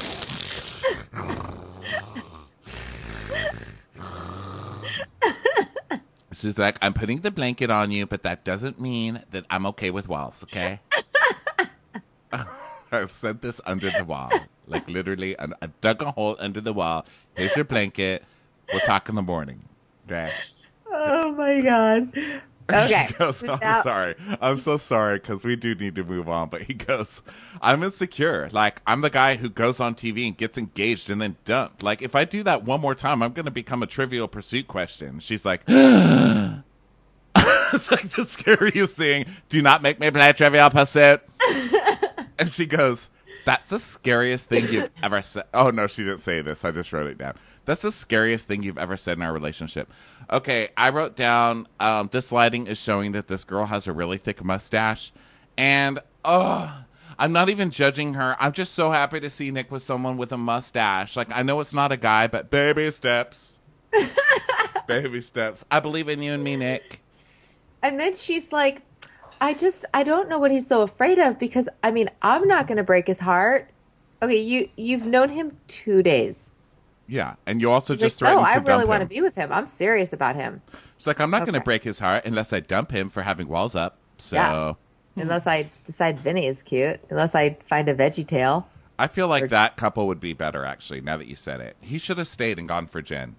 She's like, I'm putting the blanket on you, but that doesn't mean that I'm okay with walls, okay? I've set this under the wall. Like, literally, I've dug a hole under the wall. Here's your blanket. We'll talk in the morning. Okay? Oh, my God. Okay. She goes, I'm so sorry, because we do need to move on. But he goes, I'm insecure. Like, I'm the guy who goes on TV and gets engaged and then dumped. Like, if I do that one more time, I'm going to become a Trivial Pursuit question. She's like, it's like the scariest thing. Do not make me play Trivial Pursuit. And she goes, that's the scariest thing you've ever said. Oh, no, she didn't say this. I just wrote it down. That's the scariest thing you've ever said in our relationship. Okay, I wrote down, this lighting is showing that this girl has a really thick mustache. And, I'm not even judging her. I'm just so happy to see Nick with someone with a mustache. Like, I know it's not a guy, but baby steps. Baby steps. I believe in you and me, Nick. And then she's like, I don't know what he's so afraid of because I mean, I'm not going to break his heart. Okay, you've known him 2 days. Yeah, and you also He's just like, no, threatened I to dump really him. want to be with him. I'm serious about him. It's like, I'm not going to Okay. break his heart unless I dump him for having walls up. So Yeah. Unless I decide Vinny is cute. Unless I find a Veggie Tale. I feel like that couple would be better, actually, now that you said it. He should have stayed and gone for Jen.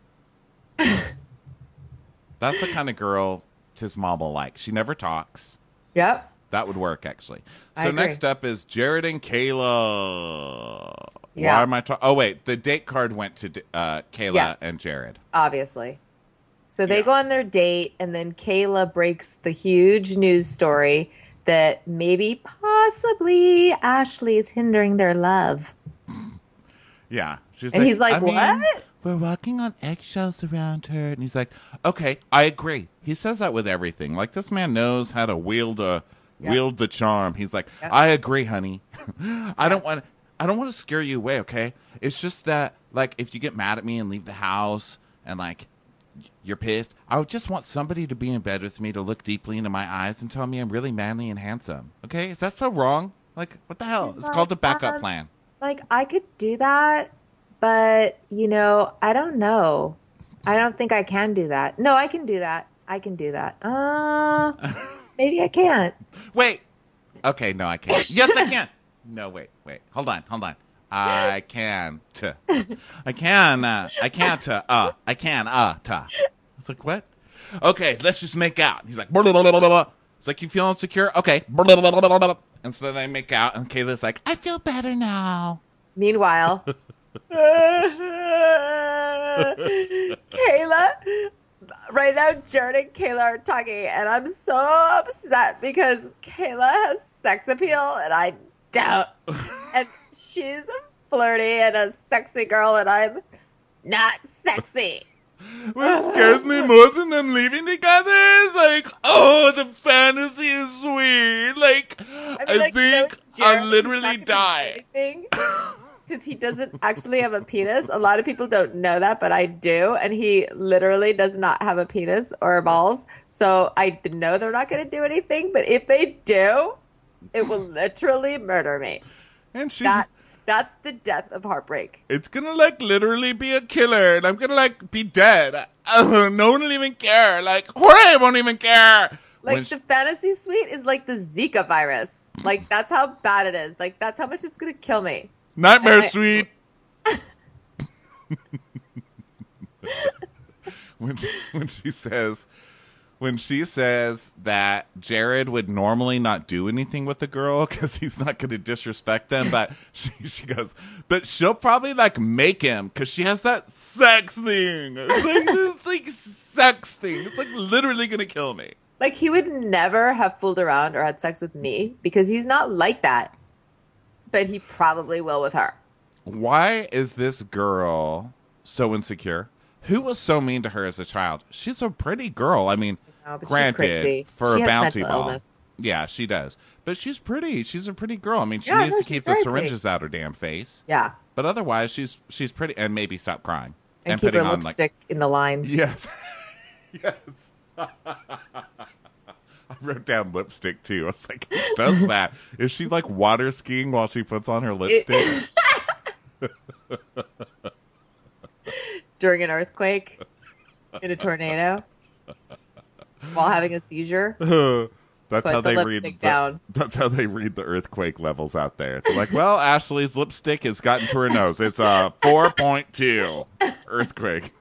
That's the kind of girl his mom will like. She never talks. Yep. That would work, actually. I So agree. next up is Jared and Kayla. Yeah. Why am I talking? Oh, wait. The date card went to Kayla Yes. and Jared. Obviously. So they Yeah. go on their date, and then Kayla breaks the huge news story that maybe, possibly, Ashley is hindering their love. Yeah. She's And he's like, I mean, what? we're walking on eggshells around her. And he's like, okay, I agree. He says that with everything. Like, this man knows how to wield the charm. He's like, Yep. I agree, honey. I don't want to scare you away, okay? It's just that, like, if you get mad at me and leave the house and, like, you're pissed, I would just want somebody to be in bed with me to look deeply into my eyes and tell me I'm really manly and handsome. Okay? Is that so wrong? Like, what the hell? He's It's called the like, backup plan. Like, I could do that, but, I don't know. I don't think I can do that. No, I can do that. I can do that. Maybe I can't. Wait. Okay, no, I can't. Yes, I can. No, wait. Hold on. I can. I can. I can't. I can. It's like, what? Okay, let's just make out. He's like, blah, blah, blah, blah, blah. It's like, you feel insecure? Okay. Blah, blah, blah, blah, blah, blah. And so they make out, and Kayla's like, I feel better now. Meanwhile, Kayla, right now, Jared and Kayla are talking, and I'm so upset because Kayla has sex appeal, and I don't. And she's flirty and a sexy girl, and I'm not sexy. What scares me more than them leaving together is like, oh, the fantasy is sweet. Like, I think I'll literally die. Because he doesn't actually have a penis. A lot of people don't know that, but I do. And he literally does not have a penis or balls. So I know they're not going to do anything. But if they do, it will literally murder me. And she's... That's the death of heartbreak. It's gonna, like, literally be a killer, and I'm gonna, like, be dead. No one will even care. Like, Jorge won't even care. Like, the fantasy suite is like the Zika virus. Like, that's how bad it is. Like, that's how much it's going to kill me. Nightmare suite. when she says that Jared would normally not do anything with the girl because he's not going to disrespect them, but she goes, but she'll probably, like, make him because she has that sex thing. It's like sex thing. It's like literally going to kill me. Like, he would never have fooled around or had sex with me because he's not like that. But he probably will with her. Why is this girl so insecure? Who was so mean to her as a child? She's a pretty girl. I mean, No, but she's granted, crazy. for She a has bouncy mental ball. illness. Yeah, she does. But she's pretty. She's a pretty girl. I mean, she Yeah, needs no, to she's keep the very syringes out her damn face. Yeah. But otherwise, she's pretty. And maybe stop crying. And keep her putting on, lipstick in the lines. Yes. Yes. I wrote down lipstick, too. I was like, who does that? Is she, like, water skiing while she puts on her lipstick? During an earthquake, in a tornado, while having a seizure. That's Put how the they read lipstick down. That's how they read the earthquake levels out there. It's like, well, Ashley's lipstick has gotten to her nose. It's a 4.2 earthquake.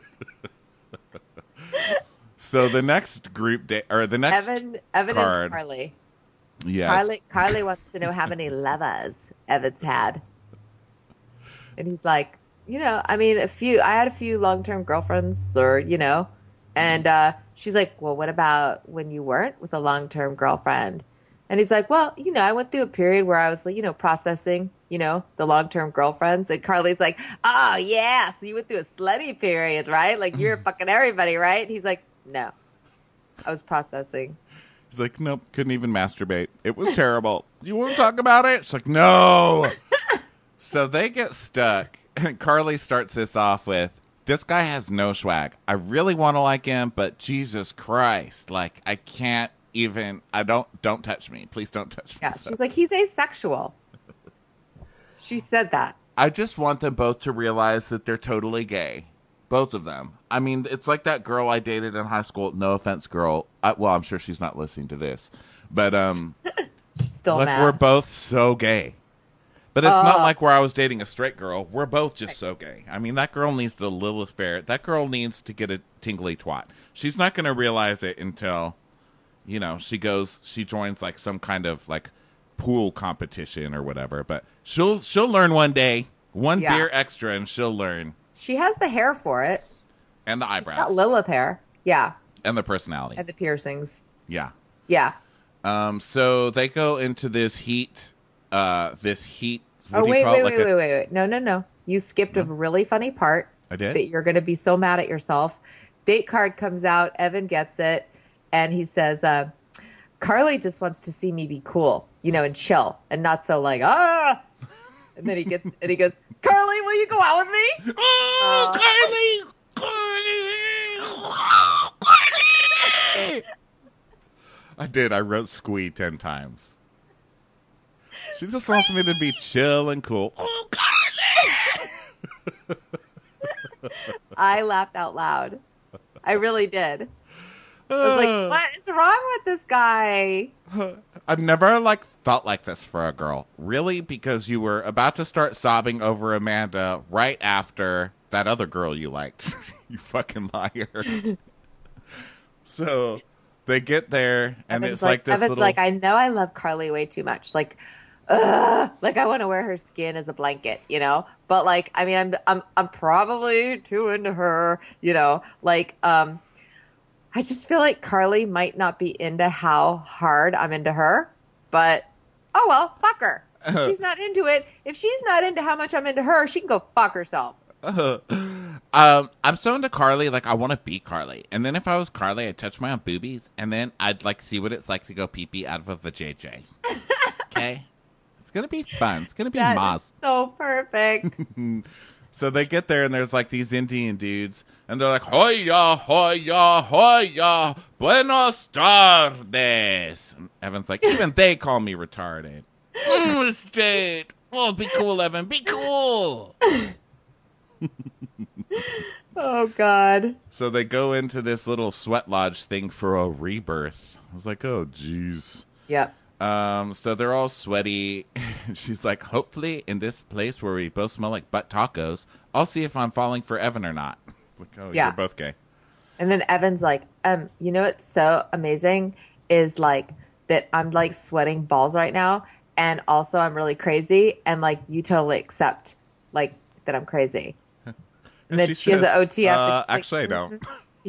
So the next group or the next Evan card, and Carly. yes, Carly wants to know how many lovers Evan's had. And he's like, I mean, I had a few long-term girlfriends and she's like, well, what about when you weren't with a long-term girlfriend? And he's like, well, I went through a period where I was, processing, the long-term girlfriends. And Carly's like, oh, yeah, so you went through a slutty period, right? Like, you're fucking everybody, right? And he's like, no, I was processing. he's like, nope, couldn't even masturbate. It was terrible. You want to talk about it? She's like, no. So they get stuck, and Carly starts this off with, this guy has no swag. I really want to like him, but Jesus Christ, like, I can't even. I don't touch me. Please don't touch me. Yeah, she's like, he's asexual. She said that. I just want them both to realize that they're totally gay. Both of them. I mean, it's like that girl I dated in high school. No offense, girl. Well, I'm sure she's not listening to this. But, she's still mad. We're both so gay. But it's not like where I was dating a straight girl. We're both just so gay. I mean, that girl needs the Lilith Fair. That girl needs to get a tingly twat. She's not going to realize it until, she joins like some kind of like pool competition or whatever. But she'll learn one day. One beer extra and she'll learn. She has the hair for it. And the eyebrows. She's got Lilith hair. Yeah. And the personality. And the piercings. Yeah. Yeah. So they go into this heat. Wait. No. You skipped a really funny part. I did? That you're going to be so mad at yourself. Date card comes out. Evan gets it. And he says, Carly just wants to see me be cool, and chill. And not so like, ah. And then he goes, Carly, will you go out with me? Oh, Carly! I did. I wrote squee 10 times. She just wants me to be chill and cool. Oh, Carly! I laughed out loud. I really did. I was like, what is wrong with this guy? I've never felt like this for a girl. Really? Because you were about to start sobbing over Amanda right after that other girl you liked. You fucking liar. So they get there and Evan's it's like this Evan's little... like, I know I love Carly way too much. I want to wear her skin as a blanket, But I'm probably too into her, I just feel like Carly might not be into how hard I'm into her, but oh well, fuck her. If she's not into it, if she's not into how much I'm into her, she can go fuck herself. I'm so into Carly, I want to be Carly. And then if I was Carly, I'd touch my own boobies, and then I'd see what it's like to go pee-pee out of a vajayjay. Okay? It's going to be fun. It's going to be Maz. So perfect. So they get there, and there's these Indian dudes, and they're like, Hoya, hoya, hoya, buenos tardes. And Evan's like, even they call me retarded. State. Oh, be cool, Evan. Be cool. Oh, God. So they go into this little sweat lodge thing for a rebirth. I was like, oh, jeez. Yep. So they're all sweaty. She's like, hopefully in this place where we both smell like butt tacos, I'll see if I'm falling for Evan or not. Like, oh, yeah. You're both gay. And then Evan's like, what's so amazing is that I'm sweating balls right now. And also I'm really crazy. And you totally accept that I'm crazy. And then she has an OTF. Actually, I don't.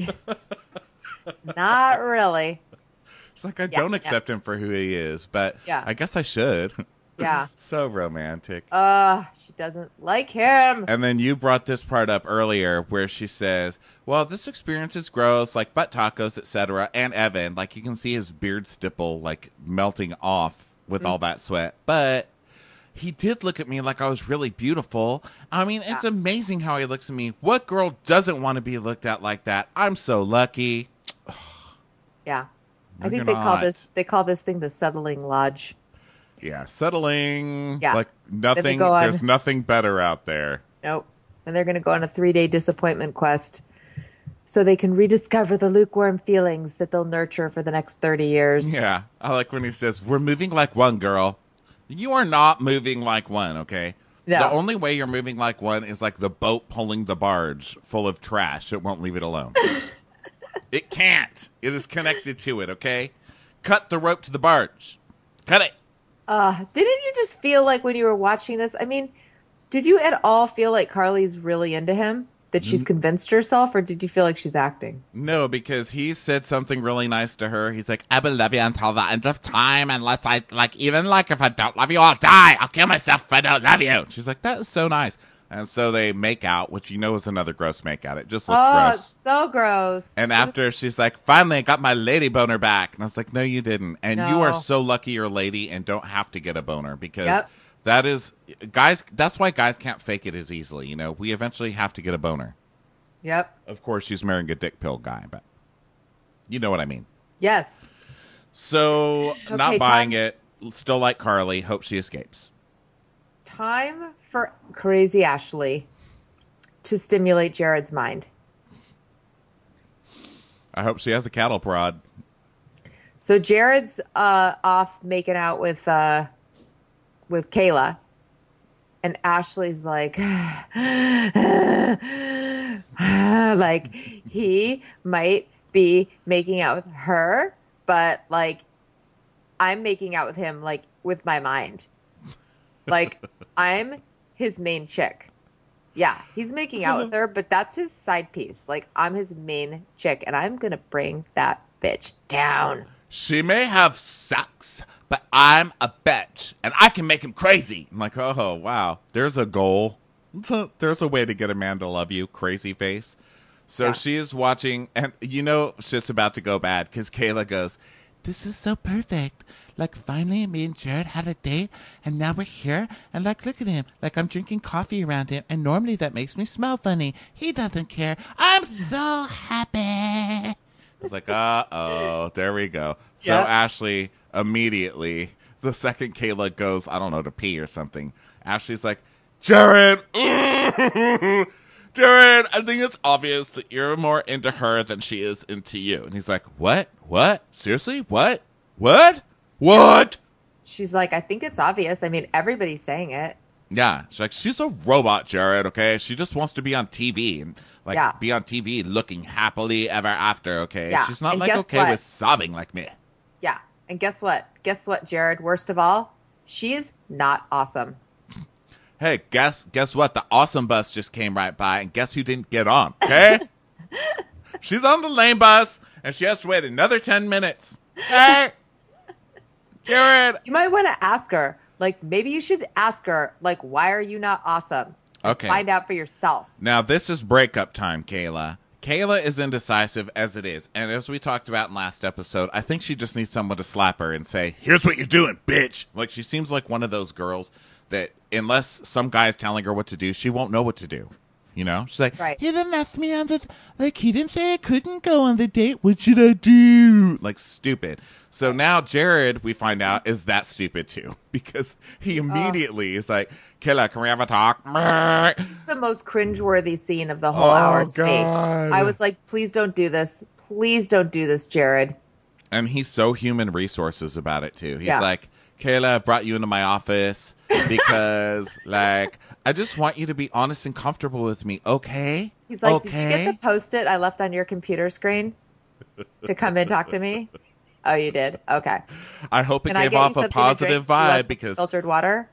Not really. It's I don't accept him for who he is, but I guess I should. Yeah. So romantic. She doesn't like him. And then you brought this part up earlier where she says, well, this experience is gross, like butt tacos, etc. And Evan, you can see his beard stipple, melting off with all that sweat. But he did look at me like I was really beautiful. I mean, it's amazing how he looks at me. What girl doesn't want to be looked at like that? I'm so lucky. Yeah. I think they call this thing the settling lodge. Yeah, settling. Yeah. Nothing. There's nothing better out there. Nope. And they're going to go on a 3-day disappointment quest so they can rediscover the lukewarm feelings that they'll nurture for the next 30 years. Yeah. I like when he says, we're moving like one, girl. You are not moving like one, okay? No. The only way you're moving like one is the boat pulling the barge full of trash. It won't leave it alone. It can't. It is connected to it, okay? Cut the rope to the barge. Cut it. Didn't you just feel when you were watching this? I mean, did you at all feel like Carly's really into him? That she's convinced herself? Or did you feel like she's acting? No, because he said something really nice to her. He's like, I will love you until the end of time. Unless even if I don't love you, I'll die. I'll kill myself if I don't love you. She's like, that is so nice. And so they make out, which is another gross make out. It just looks gross. It's so gross. And after she's like, finally, I got my lady boner back. And I was like, no, you didn't. And you are so lucky you're a lady and don't have to get a boner because that is, guys, that's why guys can't fake it as easily. We eventually have to get a boner. Yep. Of course, she's marrying a dick pill guy, but you know what I mean. Yes. So, not Okay, buying time- it. Still like Carly. Hope she escapes. Time for crazy Ashley to stimulate Jared's mind. I hope she has a cattle prod. So Jared's off making out with Kayla, and Ashley's like, like he might be making out with her, but like I'm making out with him like with my mind. Like I'm his main chick. Yeah, he's making out with her, but that's his side piece. Like I'm his main chick, and I'm gonna bring that bitch down. She may have sex, but I'm a bitch, and I can make him crazy. I'm like, oh, wow. There's a goal. There's a way to get a man to love you, crazy face. So Yeah. she is watching, and you know shit's about to go bad, because Kayla goes, this is so perfect. Like, finally, me and Jared had a date, and now we're here, and like, look at him. Like, I'm drinking coffee around him, and normally that makes me smell funny. He doesn't care. I'm so happy. I was like, uh-oh, there we go. So Yep. Ashley immediately, the second Kayla goes, I don't know, to pee or something, Ashley's like, Jared, Jared, I think it's obvious that you're more into her than she is into you. And he's like, what? What? Seriously? What? What? What? She's like, I think it's obvious. I mean, everybody's saying it. Yeah. She's like, she's a robot, Jared, okay? She just wants to be on TV and like Yeah. be on TV looking happily ever after, okay? Yeah. She's not And like guess okay what? with sobbing like me. Yeah. And guess what? Guess what, Jared? Worst of all, she's not awesome. Hey, guess what? The awesome bus just came right by, and guess who didn't get on? Okay, she's on the lane bus, and she has to wait another 10 minutes. Hey, Jared. You might want to ask her. Like, maybe you should ask her, like, why are you not awesome? And Okay. find out for yourself. Now this is breakup time, Kayla. Kayla is indecisive as it is, and as we talked about in last episode, I think she just needs someone to slap her and say, "Here's what you're doing, bitch." Like she seems like one of those girls that unless some guy is telling her what to do, she won't know what to do. You know? She's like, Right. he didn't ask me on the, like, he didn't say I couldn't go on the date. What should I do? Like, stupid. So now Jared, we find out, is that stupid too. Because he immediately is like, Kayla, can we have a talk? This is the most cringeworthy scene of the whole hour to me. God. I was like, please don't do this. Please don't do this, Jared. And he's so human resources about it too. He's Yeah. like, Kayla, I brought you into my office because, like, I just want you to be honest and comfortable with me, okay? He's like, okay? did you get the Post-it I left on your computer screen to come and talk to me? Oh, you did? Okay. I hope it Can I gave get you off a something to positive drink? You want vibe some because filtered water?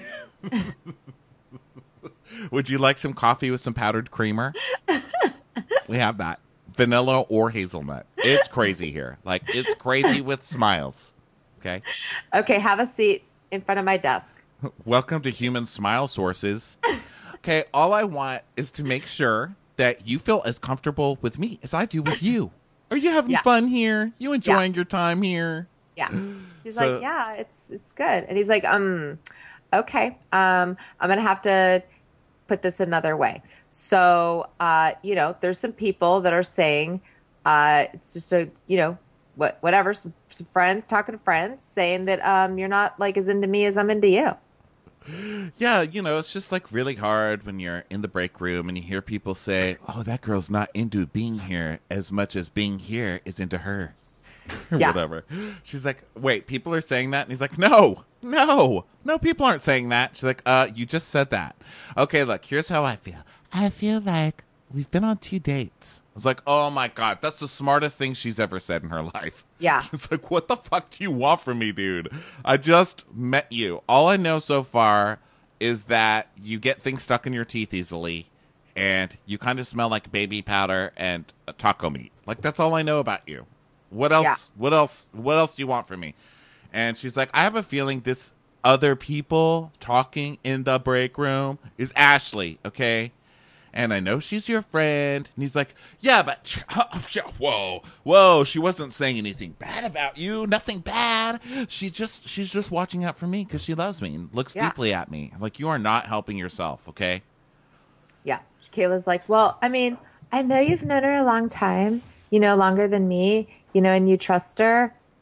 would you like some coffee with some powdered creamer? We have that. Vanilla or hazelnut. It's crazy here. Like, it's crazy with smiles. Okay? Okay, have a seat in front of my desk. Welcome to Human Smile Sources. Okay, all I want is to make sure that you feel as comfortable with me as I do with you. Are you having Yeah. fun here? You enjoying your time here? Yeah. He's So- like, yeah, it's good. And he's like, okay. I'm gonna have to put this another way. So there's some people that are saying it's just whatever, some friends talking to friends saying that you're not like as into me as I'm into you. Yeah, it's just like really hard when you're in the break room and you hear people say, "Oh, that girl's not into being here as much as being here is into her." Or Yeah. whatever. She's like, "Wait, people are saying that?" And he's like, No, people aren't saying that." She's like, you just said that." Okay, look, here's how I feel. I feel like we've been on 2 dates. I was like, oh my God, that's the smartest thing she's ever said in her life. Yeah. It's like, what the fuck do you want from me, dude? I just met you. All I know so far is that you get things stuck in your teeth easily and you kind of smell like baby powder and taco meat. Like, that's all I know about you. What else? Yeah. What else do you want from me? And she's like, I have a feeling this other people talking in the break room is Ashley, okay? And I know she's your friend. And he's like, yeah, but whoa, she wasn't saying anything bad about you. Nothing bad. She's just watching out for me because she loves me and looks Yeah. deeply at me. Like, you are not helping yourself, okay? Yeah. Kayla's like, well, I mean, I know you've known her a long time, longer than me, and you trust her.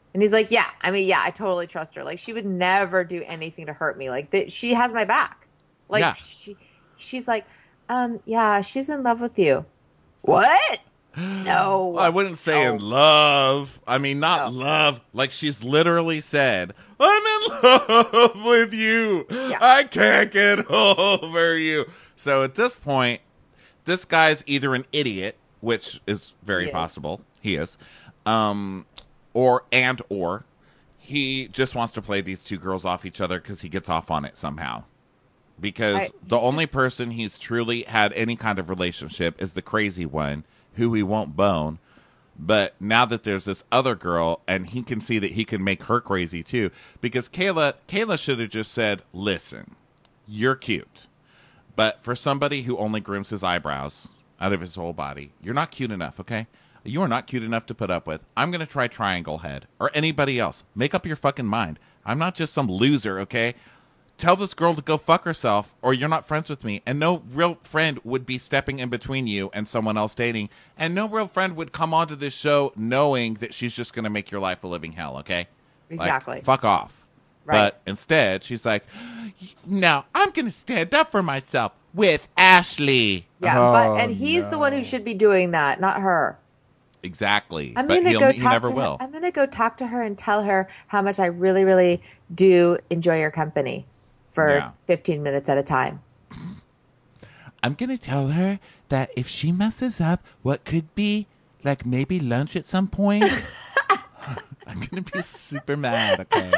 And he's like, yeah, I mean, yeah, I totally trust her. Like, she would never do anything to hurt me. Like, she has my back. Like, Yeah. she's like, yeah, she's in love with you. What? No. I wouldn't say in love. I mean, not love. Like, she's literally said, I'm in love with you. Yeah. I can't get over you. So at this point, this guy's either an idiot, which is very possible. He is. Or he just wants to play these two girls off each other because he gets off on it somehow. Because the only person he's truly had any kind of relationship is the crazy one who he won't bone. But now that there's this other girl, and he can see that he can make her crazy too. Because Kayla should have just said, listen, you're cute. But for somebody who only grooms his eyebrows out of his whole body, you're not cute enough, okay? You are not cute enough to put up with. I'm going to try Triangle Head. Or anybody else. Make up your fucking mind. I'm not just some loser, okay? Tell this girl to go fuck herself, or you're not friends with me. And no real friend would be stepping in between you and someone else dating. And no real friend would come onto this show knowing that she's just going to make your life a living hell, okay? Exactly. Like, fuck off. Right. But instead, she's like, no, I'm going to stand up for myself with Ashley. Yeah, and he's the one who should be doing that, not her. Exactly. I'm going to go talk to her. I'm going to go talk to her and tell her how much I really, really do enjoy your company for 15 minutes at a time. I'm going to tell her that if she messes up what could be like maybe lunch at some point, I'm going to be super mad, okay?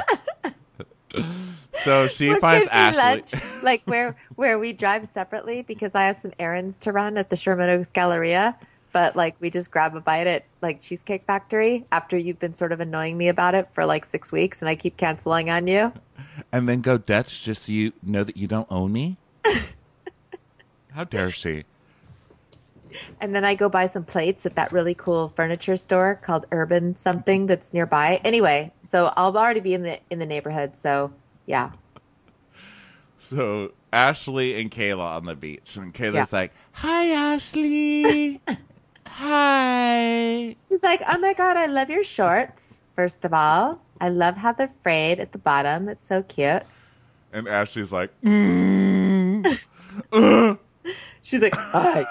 So she finds Ashley. Lunch, like where we drive separately because I have some errands to run at the Sherman Oaks Galleria. But, like, we just grab a bite at, like, Cheesecake Factory after you've been sort of annoying me about it for, like, 6 weeks, and I keep canceling on you. And then go Dutch just so you know that you don't own me? How dare she? And then I go buy some plates at that really cool furniture store called Urban something that's nearby. Anyway, so I'll already be in the neighborhood, so, yeah. So, Ashley and Kayla on the beach. And Kayla's like, hi, Ashley. Hi. She's like, oh my God, I love your shorts, first of all. I love how they're frayed at the bottom. It's so cute. And Ashley's like, She's like, hi.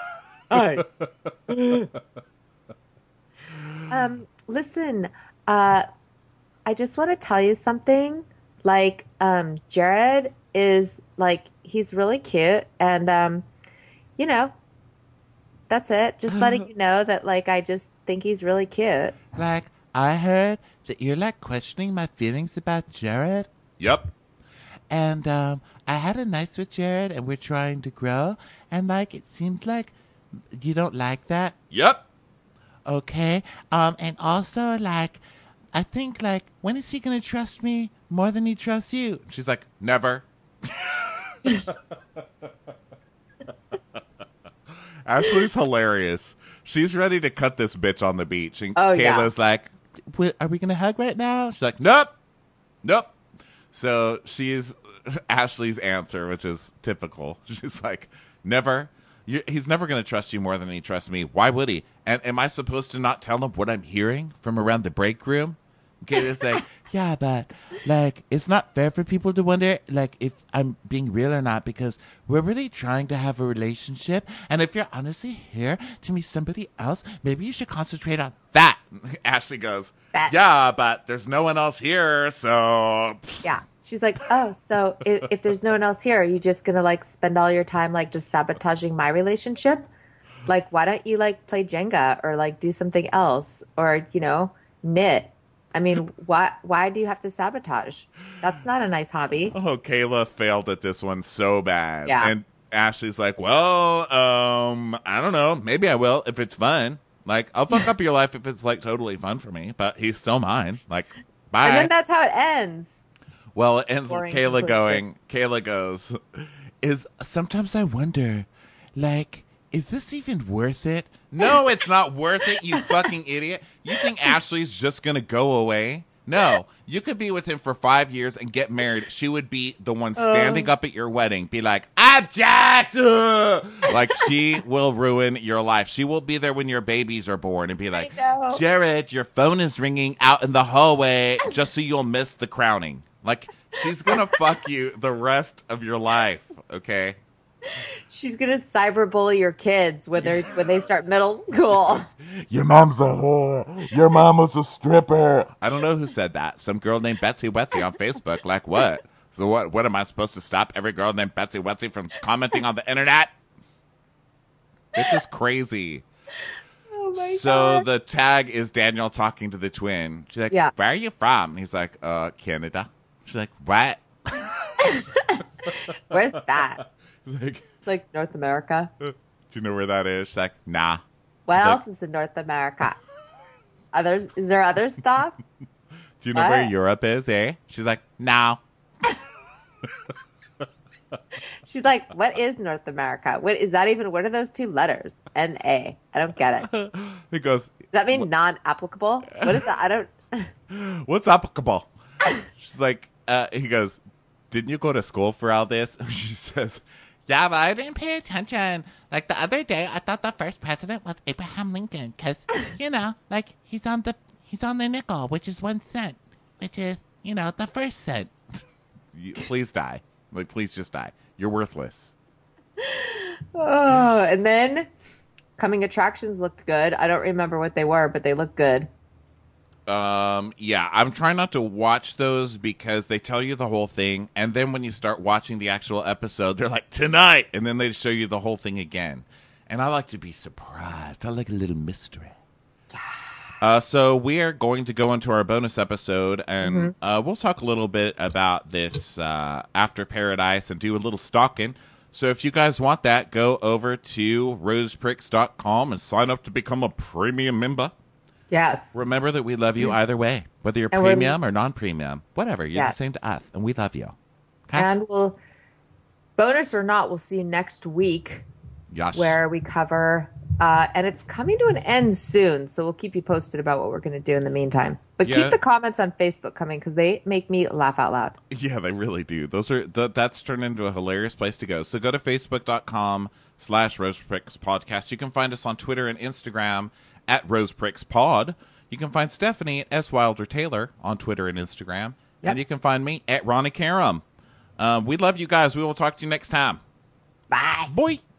Listen, I just want to tell you something. Like, Jared is, like, he's really cute. And, you know, that's it. Just letting you know that, like, I just think he's really cute. Like, I heard that you're, like, questioning my feelings about Jared. Yep. And I had a night with Jared, and we're trying to grow. And, like, it seems like you don't like that. Yep. Okay. And also, like, I think, like, when is he going to trust me more than he trusts you? She's like, never. Ashley's hilarious. She's ready to cut this bitch on the beach. And Kayla's like, are we going to hug right now? She's like, nope. So she's Ashley's answer, which is typical. She's like, never. He's never going to trust you more than he trusts me. Why would he? And am I supposed to not tell him what I'm hearing from around the break room? Kayla's like, yeah, but, like, it's not fair for people to wonder, like, if I'm being real or not, because we're really trying to have a relationship, and if you're honestly here to meet somebody else, maybe you should concentrate on that. Ashley goes, yeah, but there's no one else here, so... Yeah. She's like, oh, so if there's no one else here, are you just going to, like, spend all your time, like, just sabotaging my relationship? Like, why don't you, like, play Jenga or, like, do something else or, you know, knit? I mean, why do you have to sabotage? That's not a nice hobby. Oh, Kayla failed at this one so bad. Yeah. And Ashley's like, well, I don't know. Maybe I will if it's fun. Like, I'll fuck up your life if it's, like, totally fun for me. But he's still mine. Like, bye. And then that's how it ends. Well, it ends with Kayla goes, sometimes I wonder, like, is this even worth it? No, it's not worth it, you fucking idiot. You think Ashley's just going to go away No, you could be with him for 5 years and get married. She would be the one standing up at your wedding, be like, "Object!" Like, she will ruin your life. She will be there when your babies are born and be like, "Jared, your phone is ringing out in the hallway," just so you'll miss the crowning. Like, she's gonna fuck you the rest of your life, okay? She's gonna cyberbully your kids when they start middle school. Your mom's a whore. Your mom was a stripper. I don't know who said that. Some girl named Betsy Wetsy on Facebook. Like, what? So what am I supposed to stop every girl named Betsy Wetsy from commenting on the internet? It's just crazy. Oh my so God. The tag is Daniel talking to the twin. She's like, "Where are you from?" He's like, "Canada." She's like, "What?" Where's that? Like North America? Do you know where that is? She's like, "Nah." What else is in North America? Is there other stuff? Do you know where Europe is, eh? She's like, "No." She's like, "What is North America? What is that even? What are those two letters? N-A. I don't get it." He goes, "Does that mean non-applicable? What is that? I don't." "What's applicable?" She's like, he goes, "Didn't you go to school for all this?" She says, "Yeah, but I didn't pay attention. Like, the other day, I thought the first president was Abraham Lincoln, because, like, he's on the nickel, which is 1 cent, which is, the first cent." Please die. Like, please just die. You're worthless. Oh, and then coming attractions looked good. I don't remember what they were, but they looked good. Yeah, I'm trying not to watch those because they tell you the whole thing, and then when you start watching the actual episode, they're like, "Tonight," and then they show you the whole thing again. And I like to be surprised. I like a little mystery. So we are going to go into our bonus episode, and we'll talk a little bit about this After Paradise and do a little stalking. So if you guys want that, go over to rosepricks.com and sign up to become a premium member. Yes. Remember that we love you either way, whether you're premium or non-premium, whatever. You're the same to us, and we love you. Okay? And bonus or not, we'll see you next week, where we cover, and it's coming to an end soon, so we'll keep you posted about what we're going to do in the meantime. But keep the comments on Facebook coming, because they make me laugh out loud. Yeah, they really do. That's turned into a hilarious place to go. So go to facebook.com/RosePricks Podcast. You can find us on Twitter and Instagram at RosePricksPod. You can find Stephanie at SWilderTaylor on Twitter and Instagram. Yep. And you can find me at Ronnie Karam. We love you guys. We will talk to you next time. Bye. Boy.